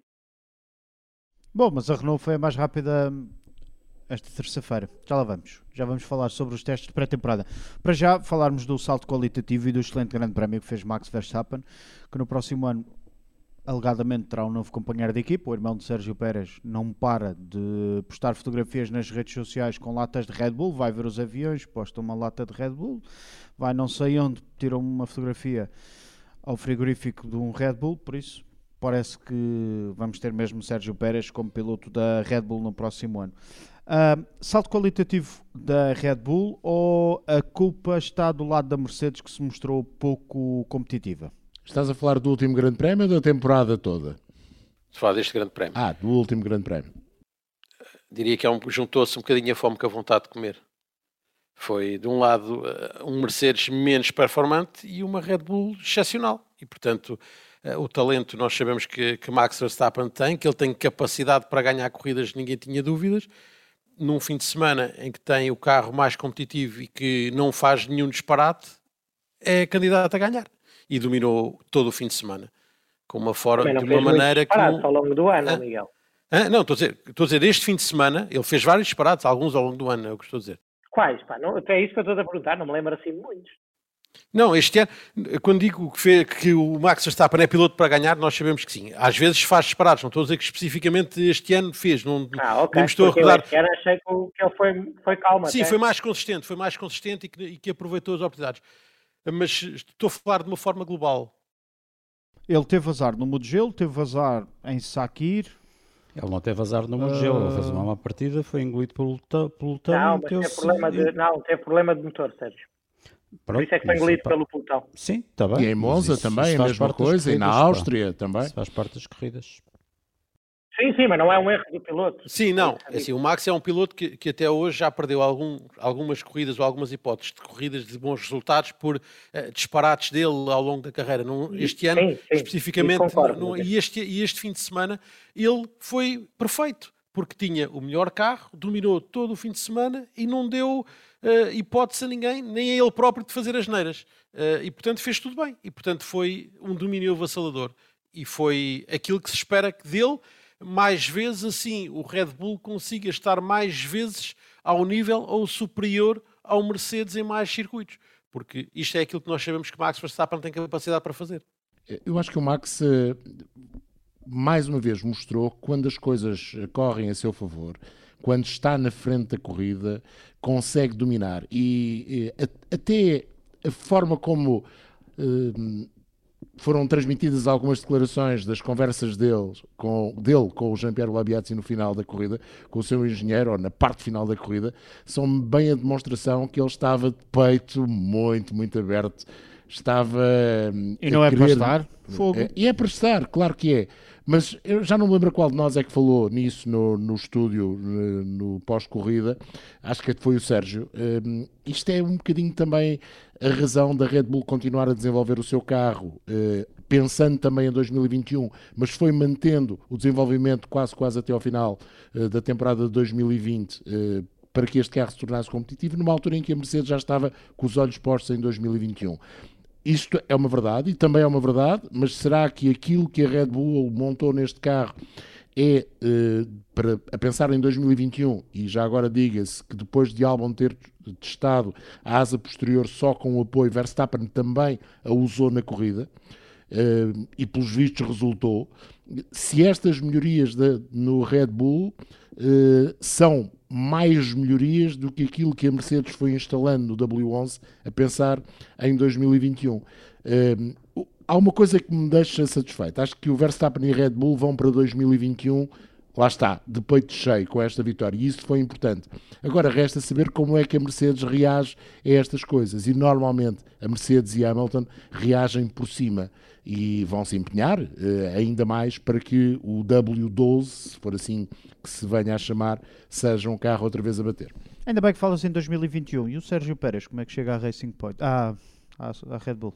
A: Bom, mas a Renault foi a mais rápida esta terça-feira. Já lá vamos. Já vamos falar sobre os testes de pré-temporada. Para já falarmos do salto qualitativo e do excelente grande prémio que fez Max Verstappen, que no próximo ano alegadamente terá um novo companheiro de equipa. O irmão de Sérgio Pérez não para de postar fotografias nas redes sociais com latas de Red Bull, vai ver os aviões, posta uma lata de Red Bull, vai não sei onde, tira uma fotografia ao frigorífico de um Red Bull, por isso parece que vamos ter mesmo Sérgio Pérez como piloto da Red Bull no próximo ano. Uh, salto qualitativo da Red Bull ou a culpa está do lado da Mercedes, que se mostrou pouco competitiva?
E: Estás a falar do último Grande Prémio ou da temporada toda?
D: Estou a falar deste Grande Prémio.
E: Ah, do último Grande Prémio.
D: Diria que é um, juntou-se um bocadinho a fome com a vontade de comer. Foi, de um lado, um Mercedes menos performante e uma Red Bull excepcional. E, portanto, o talento nós sabemos que, que Max Verstappen tem, que ele tem capacidade para ganhar corridas, ninguém tinha dúvidas. Num fim de semana em que tem o carro mais competitivo e que não faz nenhum disparate, é candidato a ganhar. E dominou todo o fim de semana. Com uma forma, de uma maneira que...
C: Não ao longo do ano, ah, Miguel.
D: Ah, não, estou a dizer, estou a dizer, este fim de semana, ele fez vários disparates, alguns ao longo do ano, é o que estou a dizer.
C: Quais? Pá, não, é isso que eu estou a perguntar, não me lembro assim de muitos.
D: Não, este ano, quando digo que, fez, que o Max Verstappen é piloto para ganhar, nós sabemos que sim. Às vezes faz disparates, não estou a dizer que especificamente este ano fez. Não,
C: ah, ok.
D: Não me estou a recordar.
C: Este ano achei que ele foi, foi calmo.
D: Sim,
C: até.
D: foi mais consistente, foi mais consistente e que, e que aproveitou as oportunidades. Mas estou a falar de uma forma global.
A: Ele teve azar no Mugello, teve azar em Sakir.
B: Ele não teve azar no Mugello, uh... ele fez uma má partida, foi engolido pelo pelotão.
C: Não, mas teve problema, de, não, teve problema de motor, Sérgio. Pronto, por isso é que foi engolido pelo pelotão.
B: Sim, está bem.
E: E em Monza isso, também, isso a mesma coisa, e na Áustria pá. também.
B: Isso faz parte das corridas.
C: Sim, sim, mas não é um erro do piloto.
D: Sim, não. Assim, o Max é um piloto que, que até hoje já perdeu algum, algumas corridas ou algumas hipóteses de corridas de bons resultados por uh, disparates dele ao longo da carreira. Não, este ano, sim, sim, especificamente, concordo, não, e, este, e este fim de semana, ele foi perfeito, porque tinha o melhor carro, dominou todo o fim de semana e não deu uh, hipótese a ninguém, nem a ele próprio, de fazer as neiras. Uh, e, portanto, fez tudo bem. E, portanto, foi um domínio avassalador. E foi aquilo que se espera dele. Mais vezes, assim, o Red Bull consiga estar mais vezes ao nível ou superior ao Mercedes em mais circuitos. Porque isto é aquilo que nós sabemos que Max Verstappen tem capacidade para fazer.
E: Eu acho que o Max, mais uma vez, mostrou que quando as coisas correm a seu favor, quando está na frente da corrida, consegue dominar. E, e até a forma como... Uh, foram transmitidas algumas declarações das conversas dele com, dele com o Jean-Pierre Labiazzi no final da corrida, com o seu engenheiro, ou na parte final da corrida, são bem a demonstração que ele estava de peito muito, muito aberto. Estava
A: e não é querer... para estar? Fogo.
E: É, e é para estar, claro que é. Mas eu já não me lembro qual de nós é que falou nisso no, no estúdio, no, no pós-corrida. Acho que foi o Sérgio. Um, isto é um bocadinho também a razão da Red Bull continuar a desenvolver o seu carro, uh, pensando também em dois mil e vinte e um, mas foi mantendo o desenvolvimento quase, quase até ao final uh, da temporada de dois mil e vinte, uh, para que este carro se tornasse competitivo, numa altura em que a Mercedes já estava com os olhos postos em dois mil e vinte e um. Isto é uma verdade, e também é uma verdade, mas será que aquilo que a Red Bull montou neste carro é, eh, para a pensar em dois mil e vinte e um, e já agora diga-se que depois de Albon ter testado a asa posterior só com o apoio, Verstappen também a usou na corrida, eh, e pelos vistos resultou. Se estas melhorias de, no Red Bull eh, são mais melhorias do que aquilo que a Mercedes foi instalando no W onze a pensar em dois mil e vinte e um. Uh, há uma coisa que me deixa satisfeito. Acho que o Verstappen e a Red Bull vão para dois mil e vinte e um, lá está, de peito cheio com esta vitória. E isso foi importante. Agora resta saber como é que a Mercedes reage a estas coisas. E normalmente a Mercedes e a Hamilton reagem por cima. E vão se empenhar uh, ainda mais para que o W doze, se for assim que se venha a chamar, seja um carro outra vez a bater.
A: Ainda bem que falas em dois mil e vinte e um. E o Sérgio Pérez, como é que chega à Racing Point? Ah, à Red Bull?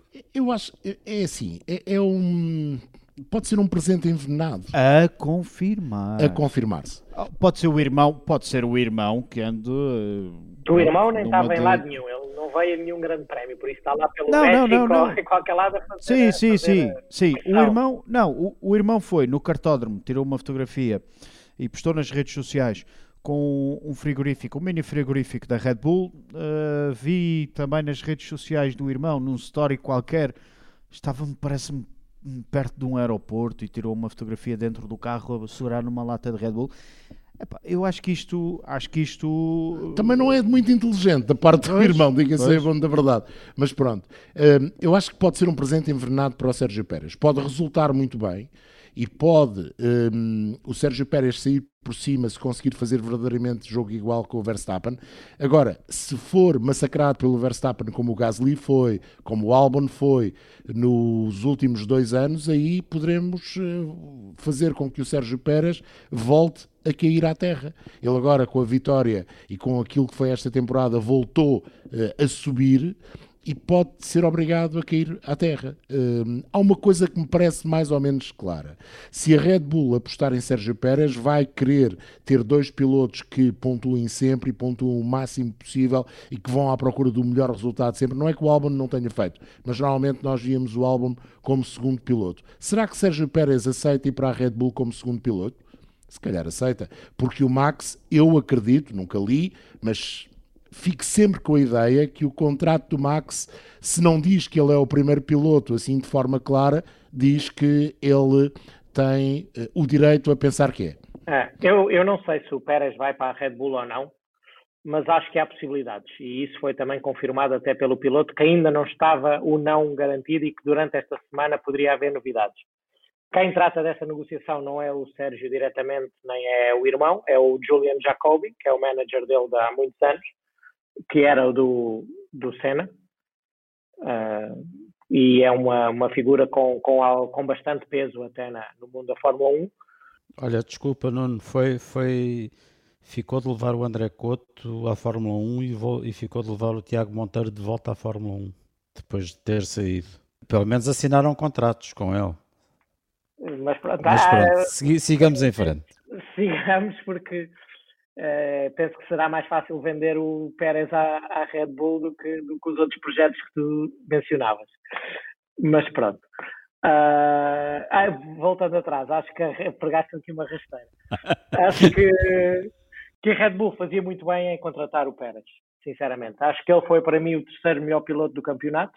E: Eu acho, é assim, é, é um... Pode ser um presente envenenado.
A: A confirmar.
E: A confirmar-se.
A: Pode ser o irmão, pode ser o irmão que anda... Uh,
C: o irmão nem estava de... em lado nenhum. Ele não veio a nenhum grande prémio, por isso está lá pelo
A: não,
C: México
A: não, não, não.
C: em qualquer lado a fazer.
A: Sim,
C: a
A: sim,
C: fazer
A: sim.
C: a...
A: sim. O irmão, não, o, o irmão foi no cartódromo, tirou uma fotografia e postou nas redes sociais com um frigorífico, um mini frigorífico da Red Bull. Uh, vi também nas redes sociais do irmão, num story qualquer, estava-me, parece-me, perto de um aeroporto e tirou uma fotografia dentro do carro a segurar numa lata de Red Bull. Epá, eu acho que isto acho que isto
E: também não é muito inteligente da parte do pois, irmão, diga-se a bom da verdade, mas pronto, eu acho que pode ser um presente envenenado para o Sérgio Pérez, pode resultar muito bem e pode um, o Sérgio Pérez sair por cima se conseguir fazer verdadeiramente jogo igual com o Verstappen. Agora, se for massacrado pelo Verstappen como o Gasly foi, como o Albon foi nos últimos dois anos, aí poderemos uh, fazer com que o Sérgio Pérez volte a cair à terra. Ele agora, com a vitória e com aquilo que foi esta temporada, voltou uh, a subir e pode ser obrigado a cair à terra. Uh, há uma coisa que me parece mais ou menos clara. Se a Red Bull apostar em Sérgio Pérez, vai querer ter dois pilotos que pontuem sempre e pontuam o máximo possível e que vão à procura do melhor resultado sempre. Não é que o Albon não tenha feito, mas normalmente nós víamos o Albon como segundo piloto. Será que Sérgio Pérez aceita ir para a Red Bull como segundo piloto? Se calhar aceita, porque o Max, eu acredito, nunca li, mas fico sempre com a ideia que o contrato do Max, se não diz que ele é o primeiro piloto, assim de forma clara, diz que ele tem uh, o direito a pensar que é.
C: é eu, eu não sei se o Pérez vai para a Red Bull ou não, mas acho que há possibilidades. E isso foi também confirmado até pelo piloto, que ainda não estava o não garantido e que durante esta semana poderia haver novidades. Quem trata dessa negociação não é o Sérgio diretamente, nem é o irmão, é o Julian Jacobi, que é o manager dele de há muitos anos, que era o do, do Senna. Uh, e é uma, uma figura com, com, com bastante peso até na, no mundo da Fórmula um.
B: Olha, desculpa, Nuno, foi, foi, ficou de levar o André Couto à Fórmula um e, vo, e ficou de levar o Tiago Monteiro de volta à Fórmula um, depois de ter saído. Pelo menos assinaram contratos com ele.
C: Mas pronto,
B: Mas pronto
C: ah,
B: segui, sigamos em frente.
C: Sigamos, porque uh, penso que será mais fácil vender o Pérez à, à Red Bull do que, do que os outros projetos que tu mencionavas. Mas pronto. Uh, ah, voltando atrás, acho que pregaste aqui uma rasteira. Acho que, que a Red Bull fazia muito bem em contratar o Pérez, sinceramente. Acho que ele foi para mim o terceiro melhor piloto do campeonato.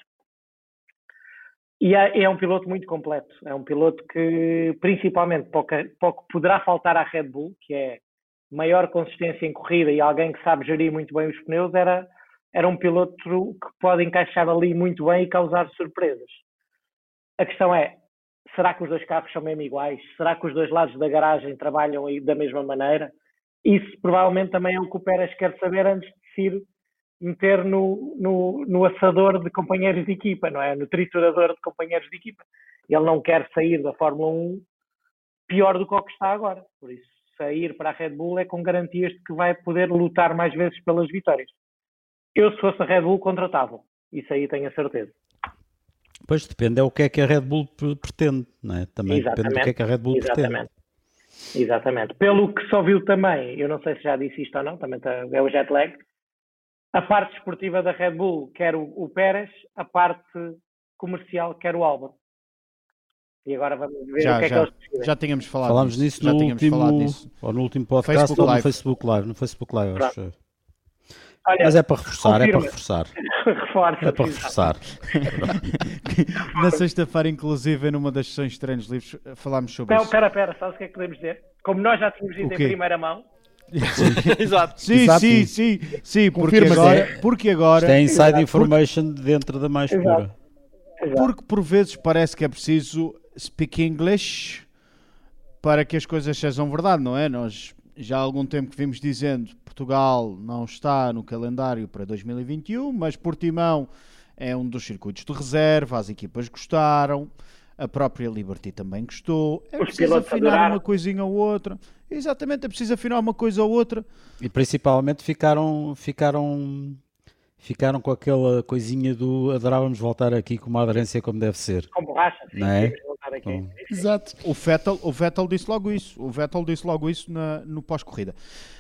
C: E é, é um piloto muito completo. É um piloto que, principalmente, pouco, pouco poderá faltar à Red Bull, que é maior consistência em corrida e alguém que sabe gerir muito bem os pneus, era, era um piloto que pode encaixar ali muito bem e causar surpresas. A questão é, será que os dois carros são mesmo iguais? Será que os dois lados da garagem trabalham da mesma maneira? Isso provavelmente também é o que o Pérez quer saber antes de decidir meter no, no, no assador de companheiros de equipa, não é? No triturador de companheiros de equipa. Ele não quer sair da Fórmula um pior do que o que está agora. Por isso, sair para a Red Bull é com garantias de que vai poder lutar mais vezes pelas vitórias. Eu, se fosse a Red Bull, contratava. Isso aí tenho a certeza.
B: Pois, depende é o que é que a Red Bull pretende, não é? Também
C: Exatamente.
B: Depende do que é que a Red Bull
C: Exatamente.
B: pretende.
C: Exatamente. Pelo que só viu também, eu não sei se já disse isto ou não, também é o jet lag, a parte esportiva da Red Bull quer o, o Pérez, a parte comercial quer o Álvaro. E agora vamos ver
A: já,
C: o que
A: já,
C: é que eles decidem.
A: Já tínhamos falado
B: Falámos
A: disso.
B: nisso
A: já
B: no
A: tínhamos
B: último,
A: falado disso.
B: ou no último podcast
A: Facebook
B: ou no
A: Live.
B: Facebook Live. No Facebook Live,
C: Pronto.
B: acho.
C: Olha,
B: Mas é para reforçar,
C: confirma.
B: é para reforçar.
C: Reforça.
B: É para reforçar.
A: Na sexta-feira, inclusive, numa das sessões de treinos livres, falámos sobre
C: Então,
A: isso.
C: espera, espera, sabes o que é que podemos dizer? Como nós já tínhamos dito
A: O
C: em
A: quê?
C: primeira mão.
D: Exato.
A: Sim,
B: Exato.
A: sim, sim, sim, porque
E: Confirma-se.
A: agora, porque agora,
B: Isto é inside
C: Exato.
B: information dentro da mais
C: Exato.
B: pura.
C: Exato.
A: porque por vezes parece que é preciso speak English para que as coisas sejam verdade, não é? Nós já há algum tempo que vimos dizendo que Portugal não está no calendário para dois mil e vinte e um, mas Portimão é um dos circuitos de reserva, as equipas gostaram, a própria Liberty também gostou, é
C: Os
A: preciso
C: pilotos
A: afinar
C: adoraram.
A: uma coisinha ou outra, exatamente, é preciso afinar uma coisa ou outra.
B: E principalmente ficaram, ficaram, ficaram com aquela coisinha do adorávamos voltar aqui com uma aderência como deve ser.
C: Com borracha, sim,
B: Não é?
C: temos de voltar aqui.
B: Bom.
E: Exato.
A: O Vettel, o Vettel disse logo isso. O Vettel disse logo isso na- no pós-corrida.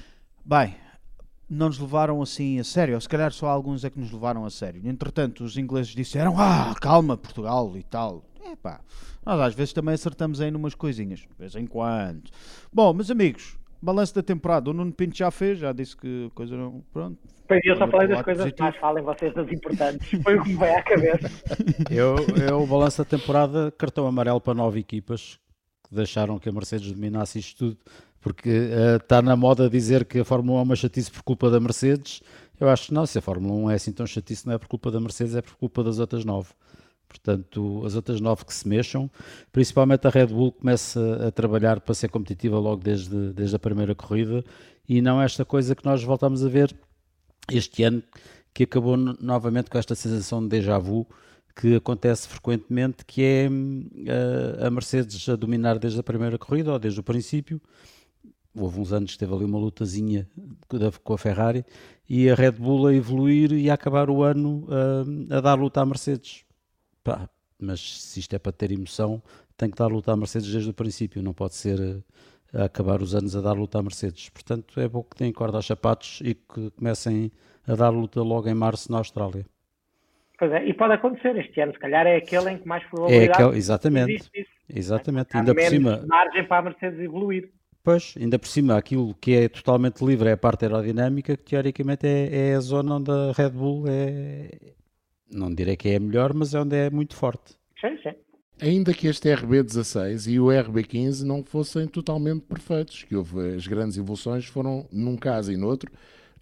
A: Bem, não nos levaram assim a sério. Ou se calhar só alguns é que nos levaram a sério. Entretanto, os ingleses disseram, ah, calma, Portugal e tal. Epá, nós às vezes também acertamos aí numas coisinhas. De vez em quando. Bom, meus amigos, balanço da temporada. O Nuno Pinto já fez, já disse que a coisa não... Pronto.
C: Pois eu só
A: Olha,
C: falei
A: pelo
C: das
A: lado
C: coisas que
A: positivo.
C: mais falem vocês das importantes. Foi o que me veio à cabeça.
B: Eu, eu o balanço da temporada, cartão amarelo para nove equipas que deixaram que a Mercedes dominasse isto tudo, porque eh, está na moda dizer que a Fórmula um é uma chatice por culpa da Mercedes. Eu acho que não, se a Fórmula um é assim tão chatice, não é por culpa da Mercedes, é por culpa das outras nove. Portanto, as outras nove que se mexam, principalmente a Red Bull começa a trabalhar para ser competitiva logo desde, desde a primeira corrida e não esta coisa que nós voltamos a ver este ano, que acabou no- novamente com esta sensação de déjà vu que acontece frequentemente, que é hum, a, a Mercedes a dominar desde a primeira corrida ou desde o princípio. Houve uns anos que teve ali uma lutazinha com a- com a Ferrari e a Red Bull a evoluir e a acabar o ano hum, a dar luta à Mercedes. Pá, mas se isto é para ter emoção, tem que dar luta à Mercedes desde o princípio, não pode ser eh, a acabar os anos a dar luta à Mercedes. Portanto, é bom que tenham corda aos sapatos e que comecem a dar luta logo em março na Austrália.
C: Pois é, e pode acontecer. Este ano, se calhar, é aquele em que mais
B: É
C: probabilidade
B: aquele, exatamente,
C: existe isso.
B: exatamente.
C: Há
B: Ainda por
C: menos
B: cima,
C: margem para a Mercedes evoluir.
B: pois, ainda por cima, aquilo que é totalmente livre é a parte aerodinâmica, que teoricamente é, é a zona onde a Red Bull é, não direi que é a melhor, mas é onde é muito forte.
C: Sim, sim.
E: Ainda que este R B dezasseis e o R B quinze não fossem totalmente perfeitos, que houve as grandes evoluções foram num caso e no outro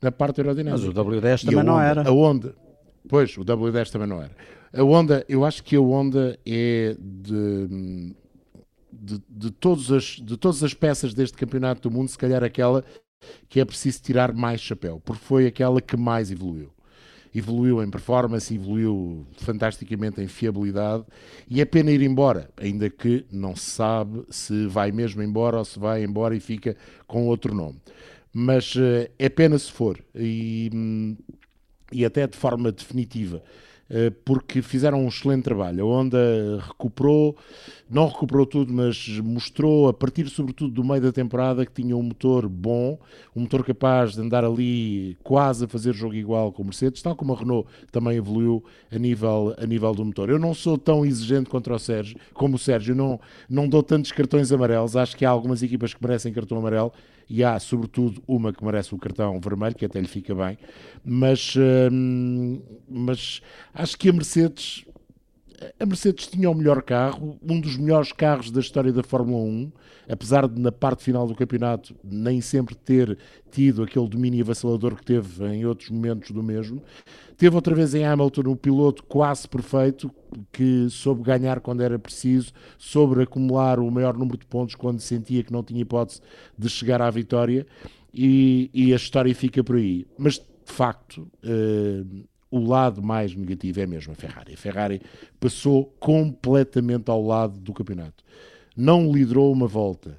E: na parte aerodinâmica.
B: Mas o W dez
E: E
B: também
E: a
B: não
E: Honda-
B: era.
E: A Honda, pois, o W dez também não era. A Honda, eu acho que a Honda é de, de, de, todos as, de todas as peças deste campeonato do mundo, se calhar aquela que é preciso tirar mais chapéu, porque foi aquela que mais evoluiu. Evoluiu em performance, evoluiu fantasticamente em fiabilidade, e é pena ir embora, ainda que não se sabe se vai mesmo embora ou se vai embora e fica com outro nome. Mas uh, é pena se for, e, hum, e até de forma definitiva, uh, porque fizeram um excelente trabalho. A Honda recuperou, não recuperou tudo, mas mostrou, a partir sobretudo do meio da temporada, que tinha um motor bom, um motor capaz de andar ali quase a fazer jogo igual com o Mercedes, tal como a Renault também evoluiu a nível, a nível do motor. Eu não sou tão exigente contra o Sérgio, como o Sérgio, não, não dou tantos cartões amarelos, acho que há algumas equipas que merecem cartão amarelo, e há sobretudo uma que merece o cartão vermelho, que até lhe fica bem, mas, hum, mas acho que a Mercedes... A Mercedes tinha o melhor carro, um dos melhores carros da história da Fórmula um, apesar de na parte final do campeonato nem sempre ter tido aquele domínio avassalador que teve em outros momentos do mesmo. Teve outra vez em Hamilton um piloto quase perfeito, que soube ganhar quando era preciso, soube acumular o maior número de pontos quando sentia que não tinha hipótese de chegar à vitória, e, e a história fica por aí. Mas, de facto... Uh, o lado mais negativo é mesmo a Ferrari. A Ferrari passou completamente ao lado do campeonato. Não liderou uma volta,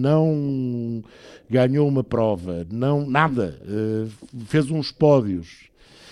E: não ganhou uma prova, não, nada. Uh, fez uns pódios.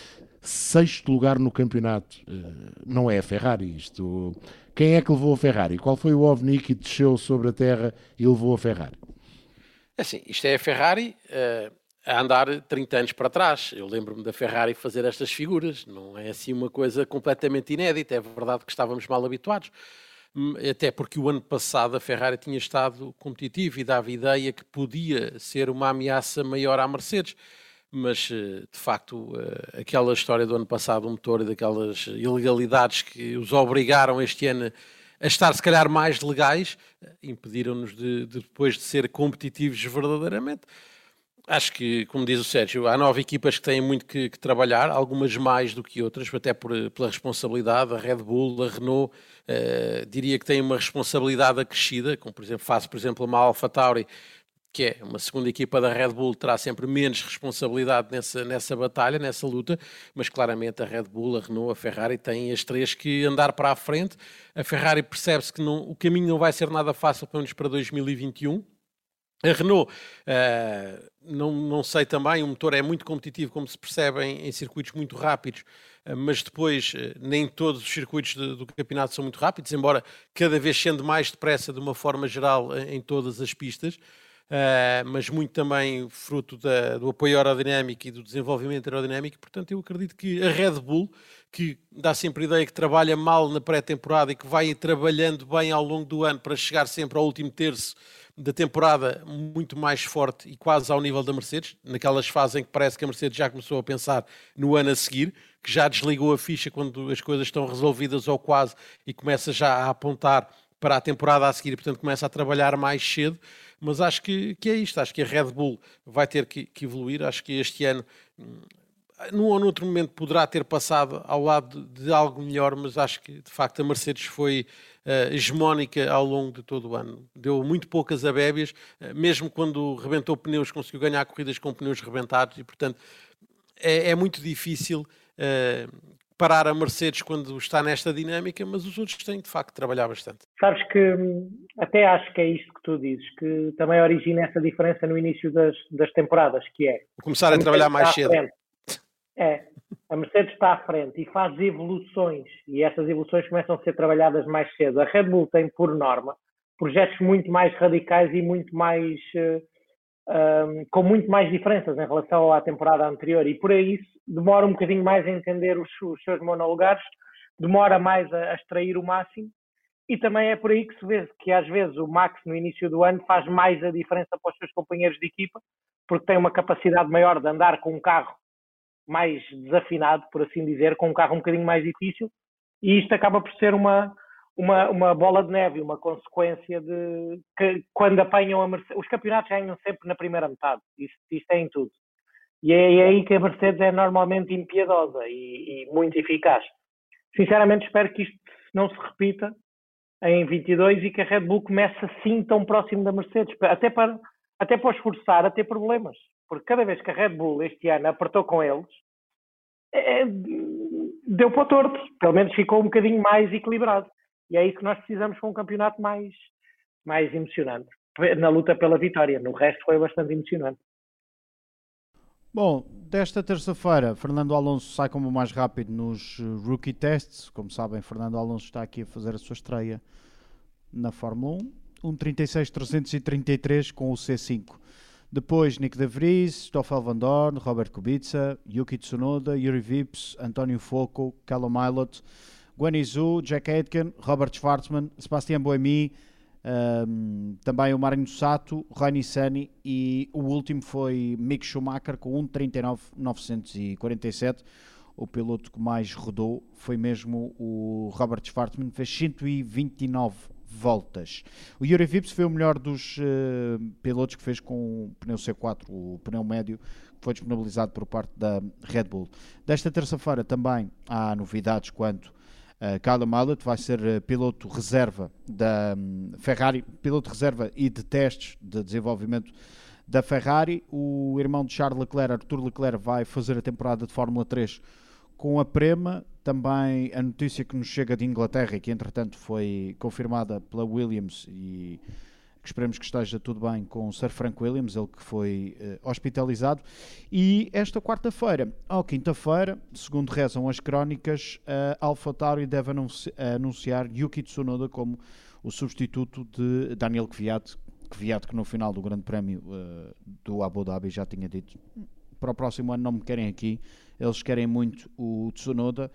E: Sexto lugar no campeonato. Uh, não é a Ferrari isto. Quem é que levou a Ferrari? Qual foi o ovni que desceu sobre a terra e levou a Ferrari?
D: Assim, isto é a Ferrari... Uh... a andar trinta anos para trás. Eu lembro-me da Ferrari fazer estas figuras, não é assim uma coisa completamente inédita, é verdade que estávamos mal habituados, até porque o ano passado a Ferrari tinha estado competitiva e dava ideia que podia ser uma ameaça maior à Mercedes, mas de facto aquela história do ano passado, o motor e daquelas ilegalidades que os obrigaram este ano a estar se calhar mais legais, impediram-nos de, de depois de ser competitivos verdadeiramente. Acho que, como diz o Sérgio, há nove equipas que têm muito que, que trabalhar, algumas mais do que outras, até por, pela responsabilidade. A Red Bull, a Renault, uh, diria que têm uma responsabilidade acrescida, como por exemplo, faz por exemplo uma AlphaTauri, que é uma segunda equipa da Red Bull, terá sempre menos responsabilidade nessa, nessa batalha, nessa luta, mas claramente a Red Bull, a Renault, a Ferrari têm as três que andar para a frente. A Ferrari percebe-se que não, o caminho não vai ser nada fácil, pelo menos para dois mil e vinte e um. A Renault, uh, não, não sei também, o motor é muito competitivo, como se percebe, em, em circuitos muito rápidos, uh, mas depois uh, nem todos os circuitos de, do campeonato são muito rápidos, embora cada vez sendo mais depressa de uma forma geral em, em todas as pistas, uh, mas muito também fruto da, do apoio aerodinâmico e do desenvolvimento aerodinâmico. Portanto, eu acredito que a Red Bull, que dá sempre a ideia que trabalha mal na pré-temporada e que vai trabalhando bem ao longo do ano para chegar sempre ao último terço da temporada muito mais forte e quase ao nível da Mercedes, naquelas fases em que parece que a Mercedes já começou a pensar no ano a seguir, que já desligou a ficha quando as coisas estão resolvidas ou quase, e começa já a apontar para a temporada a seguir, portanto começa a trabalhar mais cedo. Mas acho que, que é isto, acho que a Red Bull vai ter que, que evoluir, acho que este ano num ou noutro momento poderá ter passado ao lado de, de algo melhor, mas acho que de facto a Mercedes foi uh, hegemónica ao longo de todo o ano. Deu muito poucas abébias, uh, mesmo quando rebentou pneus, conseguiu ganhar corridas com pneus rebentados, e portanto é, é muito difícil uh, parar a Mercedes quando está nesta dinâmica, mas os outros têm de facto de trabalhar bastante.
C: Sabes que até acho que é isto que tu dizes, que também origina essa diferença no início das, das temporadas, que é...
D: Começar a, a trabalhar mais cedo.
C: É, a Mercedes está à frente e faz evoluções, e essas evoluções começam a ser trabalhadas mais cedo. A Red Bull tem, por norma, projetos muito mais radicais e muito mais, uh, um, com muito mais diferenças em relação à temporada anterior, e por aí demora um bocadinho mais a entender os, os seus monolugares, demora mais a, a extrair o máximo, e também é por aí que se vê que às vezes o Max no início do ano faz mais a diferença para os seus companheiros de equipa, porque tem uma capacidade maior de andar com um carro mais desafinado, por assim dizer, com um carro um bocadinho mais difícil, e isto acaba por ser uma, uma, uma bola de neve, uma consequência de que quando apanham a Mercedes, os campeonatos ganham sempre na primeira metade, isso, isso é em tudo. E é, é aí que a Mercedes é normalmente impiedosa e, e muito eficaz. Sinceramente espero que isto não se repita em vinte e dois e que a Red Bull comece assim tão próximo da Mercedes, até para, até para os forçar a ter problemas. Porque cada vez que a Red Bull este ano apertou com eles, é, deu para o torto. Pelo menos ficou um bocadinho mais equilibrado. E é isso que nós precisamos com um campeonato mais, mais emocionante. Na luta pela vitória. No resto foi bastante emocionante.
A: Bom, desta terça-feira, Fernando Alonso sai como o mais rápido nos Rookie Tests. Como sabem, Fernando Alonso está aqui a fazer a sua estreia na Fórmula um. um trinta e seis trezentos e trinta e três com o C cinco. Depois, Nick de Vries, Stoffel Van Dorn, Robert Kubica, Yuki Tsunoda, Yuri Vips, António Focco, Callum Ilott, Guanyu Zhou, Jack Aitken, Robert Schwartzman, Sebastian Buemi, um, também o Marinho Sato, Rai Nissany e o último foi Mick Schumacher com um trinta e nove novecentos e quarenta e sete. O piloto que mais rodou foi mesmo o Robert Schwartzman, fez cento e vinte e nove voltas. O Yuri Vips foi o melhor dos uh, pilotos que fez com o pneu C quatro, o pneu médio, que foi disponibilizado por parte da Red Bull. Desta terça-feira também há novidades quanto a Callum Ilott, vai ser uh, piloto reserva da um, Ferrari, piloto reserva e de testes de desenvolvimento da Ferrari. O irmão de Charles Leclerc, Arthur Leclerc, vai fazer a temporada de Fórmula três com a Prema. Também a notícia que nos chega de Inglaterra e que entretanto foi confirmada pela Williams e que esperemos que esteja tudo bem com o Sir Frank Williams, ele que foi uh, hospitalizado. E esta quarta-feira, ou quinta-feira, segundo rezam as crónicas, a AlphaTauri deve anunci- anunciar Yuki Tsunoda como o substituto de Daniel Kvyat, Kvyat que no final do Grande Prémio uh, do Abu Dhabi já tinha dito: para o próximo ano não me querem aqui, eles querem muito o Tsunoda,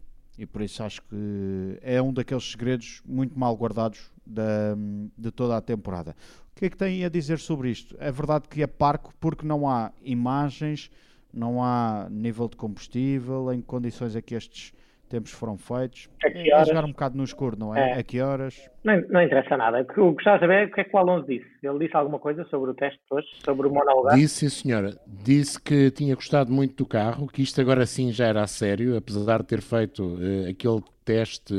A: e por isso acho que é um daqueles segredos muito mal guardados da, de toda a temporada. O que é que têm a dizer sobre isto? É verdade que é parco porque não há imagens, não há nível de combustível, em que condições é que estes tempos foram feitos. É jogar um bocado no escuro, não é? é. A que horas?
C: Não, não interessa nada. O que eu gostava de saber é o que é que o Alonso disse. Ele disse alguma coisa sobre o teste de hoje, sobre o monolugar?
E: Disse, sim senhora. Disse que tinha gostado muito do carro, que isto agora sim já era a sério, apesar de ter feito uh, aquele teste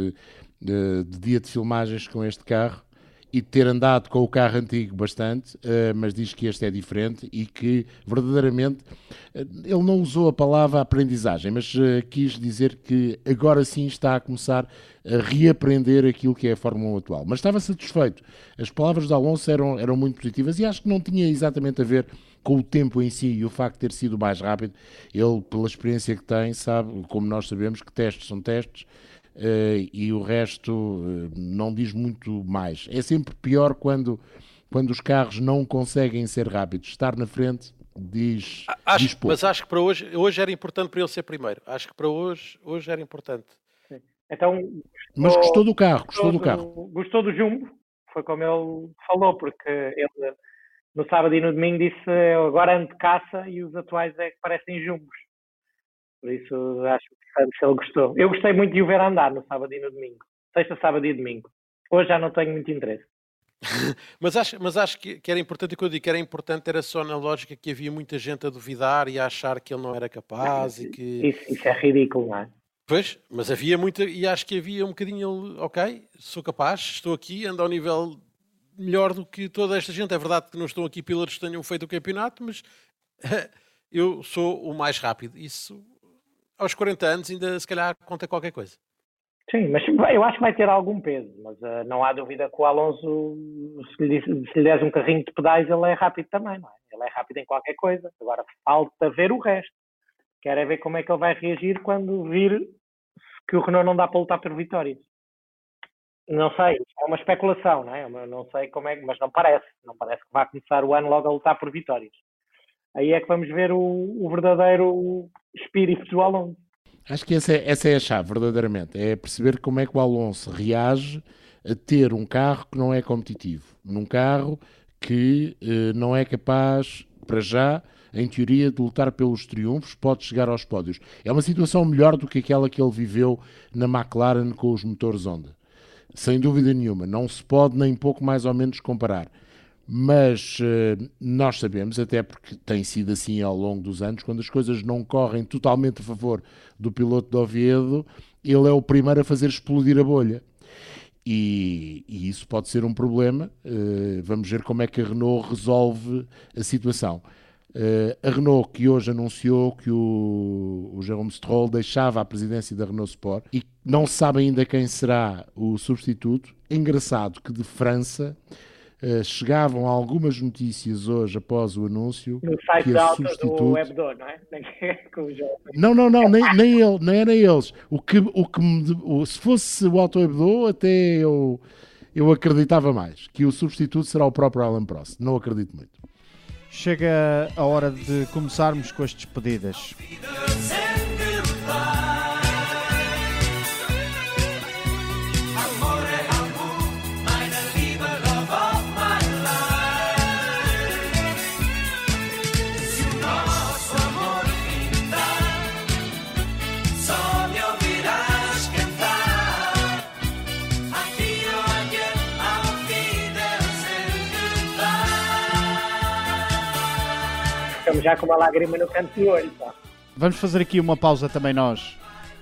E: uh, de dia de filmagens com este carro e de ter andado com o carro antigo bastante, uh, mas diz que este é diferente e que verdadeiramente uh, ele não usou a palavra aprendizagem, mas uh, quis dizer que agora sim está a começar a reaprender aquilo que é a Fórmula um atual. Mas estava satisfeito. As palavras de Alonso eram, eram muito positivas e acho que não tinha exatamente a ver com o tempo em si e o facto de ter sido mais rápido. Ele, pela experiência que tem, sabe, como nós sabemos, que testes são testes. Uh, e o resto uh, não diz muito mais. É sempre pior quando, quando os carros não conseguem ser rápidos. Estar na frente diz,
D: acho,
E: diz pouco.
D: Mas acho que para hoje, hoje era importante para ele ser primeiro. Acho que para hoje, hoje era importante.
C: Sim. Então,
E: mas gostou do carro, gostou, gostou do carro.
C: Gostou do jumbo, foi como ele falou, porque ele no sábado e no domingo disse: agora ando de caça e os atuais é que parecem jumbos. Por isso acho que ele gostou. Eu gostei muito de o ver andar no sábado e no domingo. Sexta, sábado e domingo. Hoje já não tenho muito interesse.
D: mas acho, mas acho que, que era importante, o que eu digo que era importante era só na lógica que havia muita gente a duvidar e a achar que ele não era capaz.
C: Não,
D: e que...
C: isso, isso é ridículo, não é?
D: Pois, mas havia muita, e acho que havia um bocadinho ele, ok, sou capaz, estou aqui, ando ao nível melhor do que toda esta gente. É verdade que não estão aqui pilotos que tenham feito o campeonato, mas eu sou o mais rápido. Isso... aos quarenta anos ainda se calhar conta qualquer coisa.
C: Sim, mas eu acho que vai ter algum peso, mas uh, não há dúvida que o Alonso, se lhe, se lhe des um carrinho de pedais, ele é rápido também, não é? Ele é rápido em qualquer coisa. Agora falta ver o resto. Quero é ver como é que ele vai reagir quando vir que o Renault não dá para lutar por vitórias. Não sei, é uma especulação, não é? Eu não sei como é, mas não parece. Não parece que vai começar o ano logo a lutar por vitórias. Aí é que vamos ver o, o verdadeiro espírito do Alonso.
E: Acho que essa é, essa é a chave, verdadeiramente. É perceber como é que o Alonso reage a ter um carro que não é competitivo. Num carro que eh, não é capaz, para já, em teoria, de lutar pelos triunfos, pode chegar aos pódios. É uma situação melhor do que aquela que ele viveu na McLaren com os motores Honda. Sem dúvida nenhuma. Não se pode nem pouco mais ou menos comparar. mas uh, nós sabemos, até porque tem sido assim ao longo dos anos, quando as coisas não correm totalmente a favor do piloto de Oviedo, ele é o primeiro a fazer explodir a bolha. E, e isso pode ser um problema. Uh, vamos ver como é que a Renault resolve a situação. Uh, a Renault, que hoje anunciou que o, o Jérôme Stroll deixava a presidência da Renault Sport e não se sabe ainda quem será o substituto. Engraçado que de França uh, chegavam algumas notícias hoje após o anúncio
C: no site
E: que
C: da
E: a
C: alta
E: substituto...
C: do Hebdo, não é?
E: não, não, não, nem, nem ele, nem era eles. O que, o que me, o, se fosse o Auto Hebdo, até eu, eu acreditava mais que o substituto será o próprio Alain Prost. Não acredito muito.
A: Chega a hora de começarmos com as despedidas.
C: Estamos já com uma lágrima no canto do olho. Pá.
A: Vamos fazer aqui uma pausa também nós,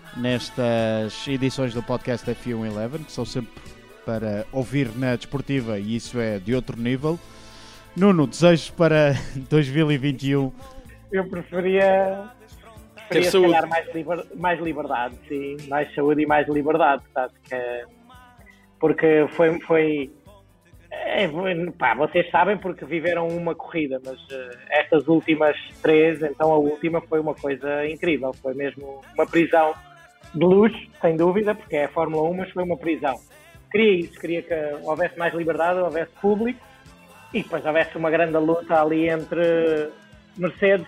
A: nestas edições do podcast F um Eleven, que são sempre para ouvir na desportiva e isso é de outro nível. Nuno, desejos para dois mil e vinte e um?
C: Eu preferia, preferia se calhar mais, liber, mais liberdade, sim, mais saúde e mais liberdade, sabe? Que, porque foi... foi É, pá, vocês sabem porque viveram uma corrida, mas uh, estas últimas três, então a última foi uma coisa incrível, foi mesmo uma prisão de luxo, sem dúvida, porque é a Fórmula um, mas foi uma prisão. Queria isso, queria que houvesse mais liberdade, houvesse público e depois houvesse uma grande luta ali entre Mercedes,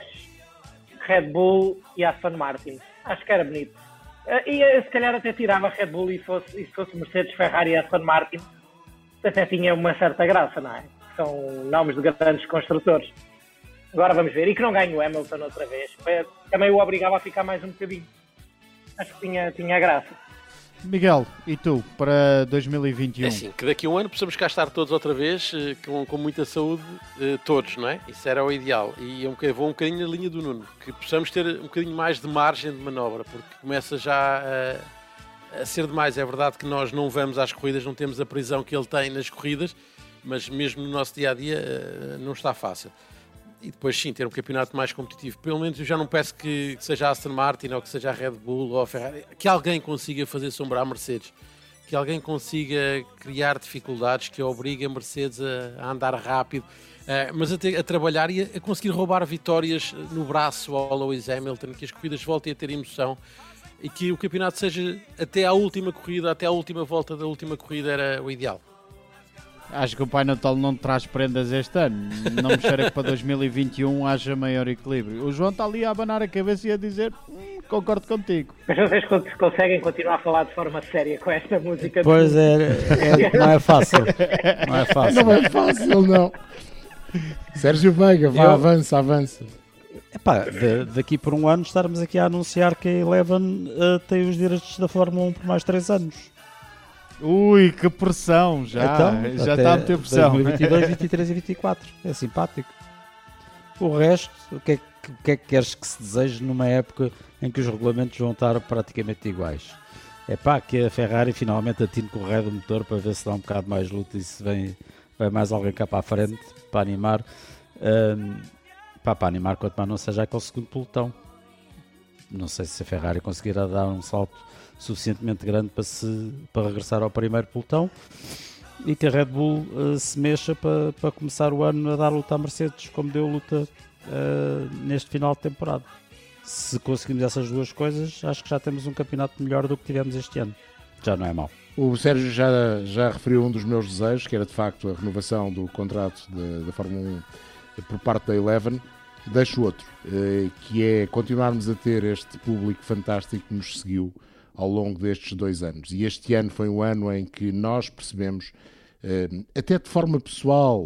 C: Red Bull e Aston Martin. Acho que era bonito. Uh, e uh, se calhar até tirava Red Bull e fosse, e se fosse Mercedes, Ferrari e Aston Martin, até tinha uma certa graça, não é? São nomes de grandes construtores. Agora vamos ver. E que não ganhe o Hamilton outra vez. Também o obrigava a ficar mais um bocadinho. Acho que tinha, tinha graça.
A: Miguel, e tu, para dois mil e vinte e um?
D: É assim, que daqui a um ano possamos cá estar todos outra vez, com, com muita saúde, todos, não é? Isso era o ideal. E eu vou um bocadinho na linha do Nuno, que possamos ter um bocadinho mais de margem de manobra, porque começa já a... a ser demais. É verdade que nós não vamos às corridas, não temos a prisão que ele tem nas corridas, mas mesmo no nosso dia-a-dia não está fácil. E depois sim, ter um campeonato mais competitivo. Pelo menos eu já não peço que seja a Aston Martin ou que seja a Red Bull ou a Ferrari, que alguém consiga fazer sombra à Mercedes, que alguém consiga criar dificuldades que obrigue a Mercedes a, a andar rápido, uh, mas a, ter, a trabalhar e a, a conseguir roubar vitórias no braço ao Lewis Hamilton, que as corridas voltem a ter emoção e que o campeonato seja até à última corrida, até à última volta da última corrida era o ideal.
A: Acho que o Pai Natal não traz prendas este ano. Não me cheira que para dois mil e vinte e um haja maior equilíbrio. O João está ali a abanar a cabeça e a dizer hum, concordo contigo.
C: Mas vocês conseguem continuar a falar de forma séria com esta música?
B: Pois é, é, não é fácil. Não é fácil.
E: Não é fácil, não. Sérgio Veiga, vá, Eu... avança, avança.
B: Epá, de, daqui por um ano estarmos aqui a anunciar que a Eleven uh, tem os direitos da Fórmula um por mais três anos.
A: Ui, que pressão, já, então, já está a meter pressão.
B: dois mil e vinte e dois, vinte e três e vinte e quatro, é simpático. O resto, o que, é que, o que é que queres que se deseje numa época em que os regulamentos vão estar praticamente iguais? É pá, que a Ferrari finalmente atine com o ré do motor para ver se dá um bocado mais luta e se vem, vem mais alguém cá para a frente para animar. Um, pá, para animar quanto mais não seja aquele segundo pelotão. Não sei se a Ferrari conseguirá dar um salto suficientemente grande para, se, para regressar ao primeiro pelotão e que a Red Bull uh, se mexa para, para começar o ano a dar luta à Mercedes, como deu luta uh, neste final de temporada. Se conseguimos essas duas coisas, acho que já temos um campeonato melhor do que tivemos este ano. Já não é mau.
E: O Sérgio já, já referiu um dos meus desejos, que era de facto a renovação do contrato da Fórmula um por parte da Eleven. Deixo outro, uh, que é continuarmos a ter este público fantástico que nos seguiu ao longo destes dois anos. E este ano foi um ano em que nós percebemos, até de forma pessoal,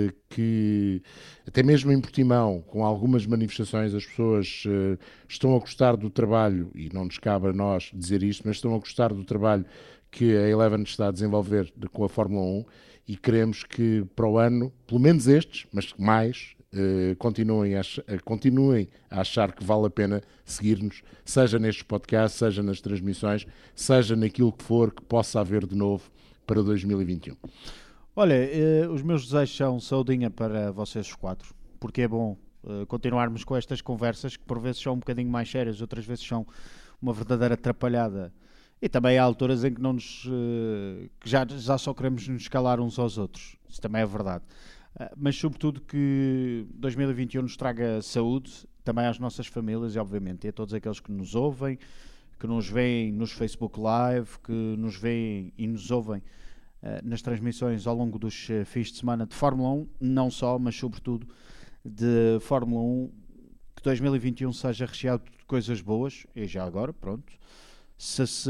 E: que até mesmo em Portimão, com algumas manifestações, as pessoas estão a gostar do trabalho, e não nos cabe a nós dizer isto, mas estão a gostar do trabalho que a Eleven está a desenvolver com a Fórmula um, e queremos que para o ano, pelo menos estes, mas mais, uh, continuem, a, uh, continuem a achar que vale a pena seguir-nos, seja nestes podcasts, seja nas transmissões, seja naquilo que for que possa haver de novo para dois mil e vinte e um.
A: Olha, eh, os meus desejos são saudinha para vocês os quatro, porque é bom eh, continuarmos com estas conversas que por vezes são um bocadinho mais sérias, outras vezes são uma verdadeira atrapalhada. E também há alturas em que, não nos, eh, que já, já só queremos nos calar uns aos outros. Isso também é verdade. Uh, mas sobretudo que dois mil e vinte e um nos traga saúde, também às nossas famílias e obviamente e a todos aqueles que nos ouvem, que nos veem nos Facebook Live, que nos veem e nos ouvem Uh, nas transmissões ao longo dos uh, fins de semana de Fórmula um, não só, mas sobretudo de Fórmula um, que dois mil e vinte e um seja recheado de coisas boas, e já agora, pronto, se, se,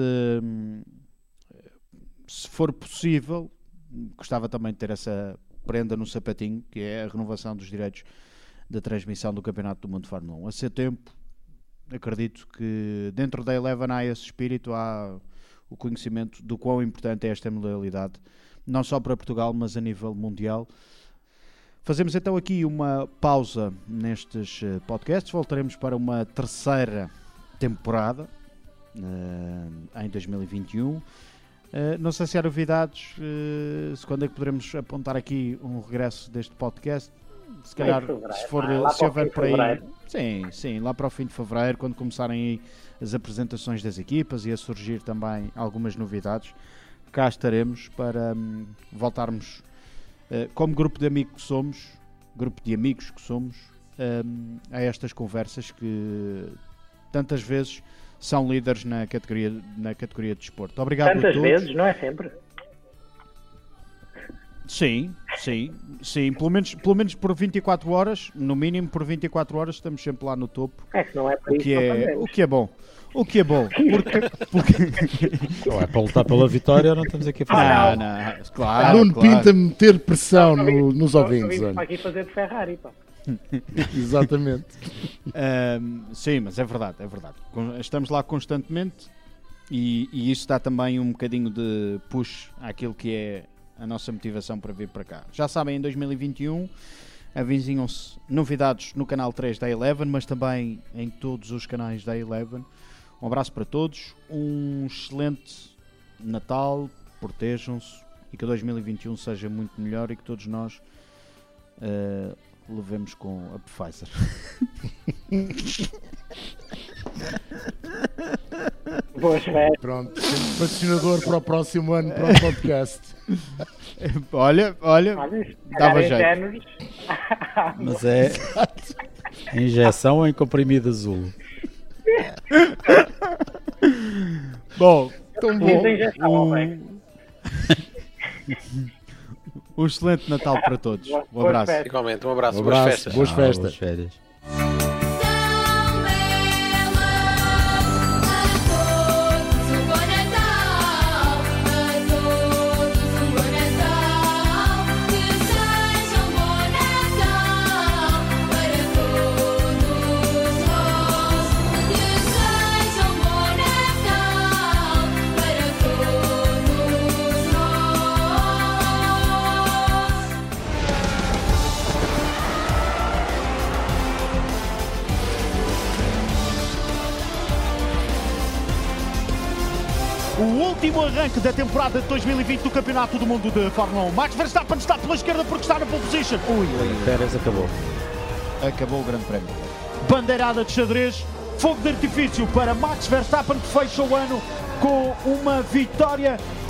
A: se for possível, gostava também de ter essa prenda no sapatinho, que é a renovação dos direitos da transmissão do Campeonato do Mundo de Fórmula um. A seu tempo, acredito que dentro da Eleven há esse espírito, há o conhecimento do quão importante é esta modalidade, não só para Portugal, mas a nível mundial. Fazemos então aqui uma pausa nestes podcasts, voltaremos para uma terceira temporada uh, em dois mil e vinte e um. Uh, não sei se há novidades, uh, se quando é que poderemos apontar aqui um regresso deste podcast. Se calhar, se, for, se houver por aí, sim, sim, lá para o fim de fevereiro, quando começarem aí as apresentações das equipas e a surgir também algumas novidades, cá estaremos para hum, voltarmos uh, como grupo de amigos que somos, grupo de amigos que somos, um, a estas conversas que tantas vezes são líderes na categoria, na categoria de desporto. Obrigado
C: tantas
A: a todos.
C: vezes, não é sempre?
A: Sim, sim, sim. Pelo menos, pelo menos por vinte e quatro horas, no mínimo por vinte e quatro horas, estamos sempre lá no topo.
C: É que não é para
A: o
C: isso
A: que é,
C: fazemos.
A: o que é bom. O que é bom. Porque, porque...
B: Não é para lutar pela vitória, não estamos aqui a fazer.
A: Não,
B: nada.
A: não, claro.
E: Nuno
A: claro.
E: Pinta meter pressão no, nos
C: Só
E: ouvintes.
C: vimos
E: olha.
C: para aqui fazer de Ferrari, pá.
E: Exatamente.
A: Um, sim, mas é verdade, é verdade. Estamos lá constantemente e, e isso dá também um bocadinho de push àquilo que é a nossa motivação para vir para cá. Já sabem, em dois mil e vinte e um avizinham-se novidades no canal três da Eleven, mas também em todos os canais da Eleven. Um abraço para todos, um excelente Natal, protejam-se e que dois mil e vinte e um seja muito melhor e que todos nós uh, levemos com a Pfizer.
C: Boas férias.
E: Pronto, temos patrocinador para o próximo ano para o podcast.
A: Olha, olha,
C: Olha,
A: dava
C: em
A: jeito.
C: géneros.
B: Mas é injeção ou em comprimido azul?
A: Bom,
E: Tão bom.
C: Muita injeção,
A: um,
C: homem.
A: um excelente Natal para todos. Um
C: Boas
A: abraço.
C: festas.
D: Igualmente, um abraço,
E: Um
D: boas
E: abraço,
D: festas.
E: boas
B: Ah,
E: festas.
B: boas férias.
A: O último arranque da temporada de dois mil e vinte do Campeonato do Mundo de Fórmula um. Max Verstappen está pela esquerda porque está na pole position. Ui, ui, ui.
B: Férias acabou.
A: Acabou o grande prémio. Bandeirada de xadrez, fogo de artifício para Max Verstappen, que fecha o ano com uma vitória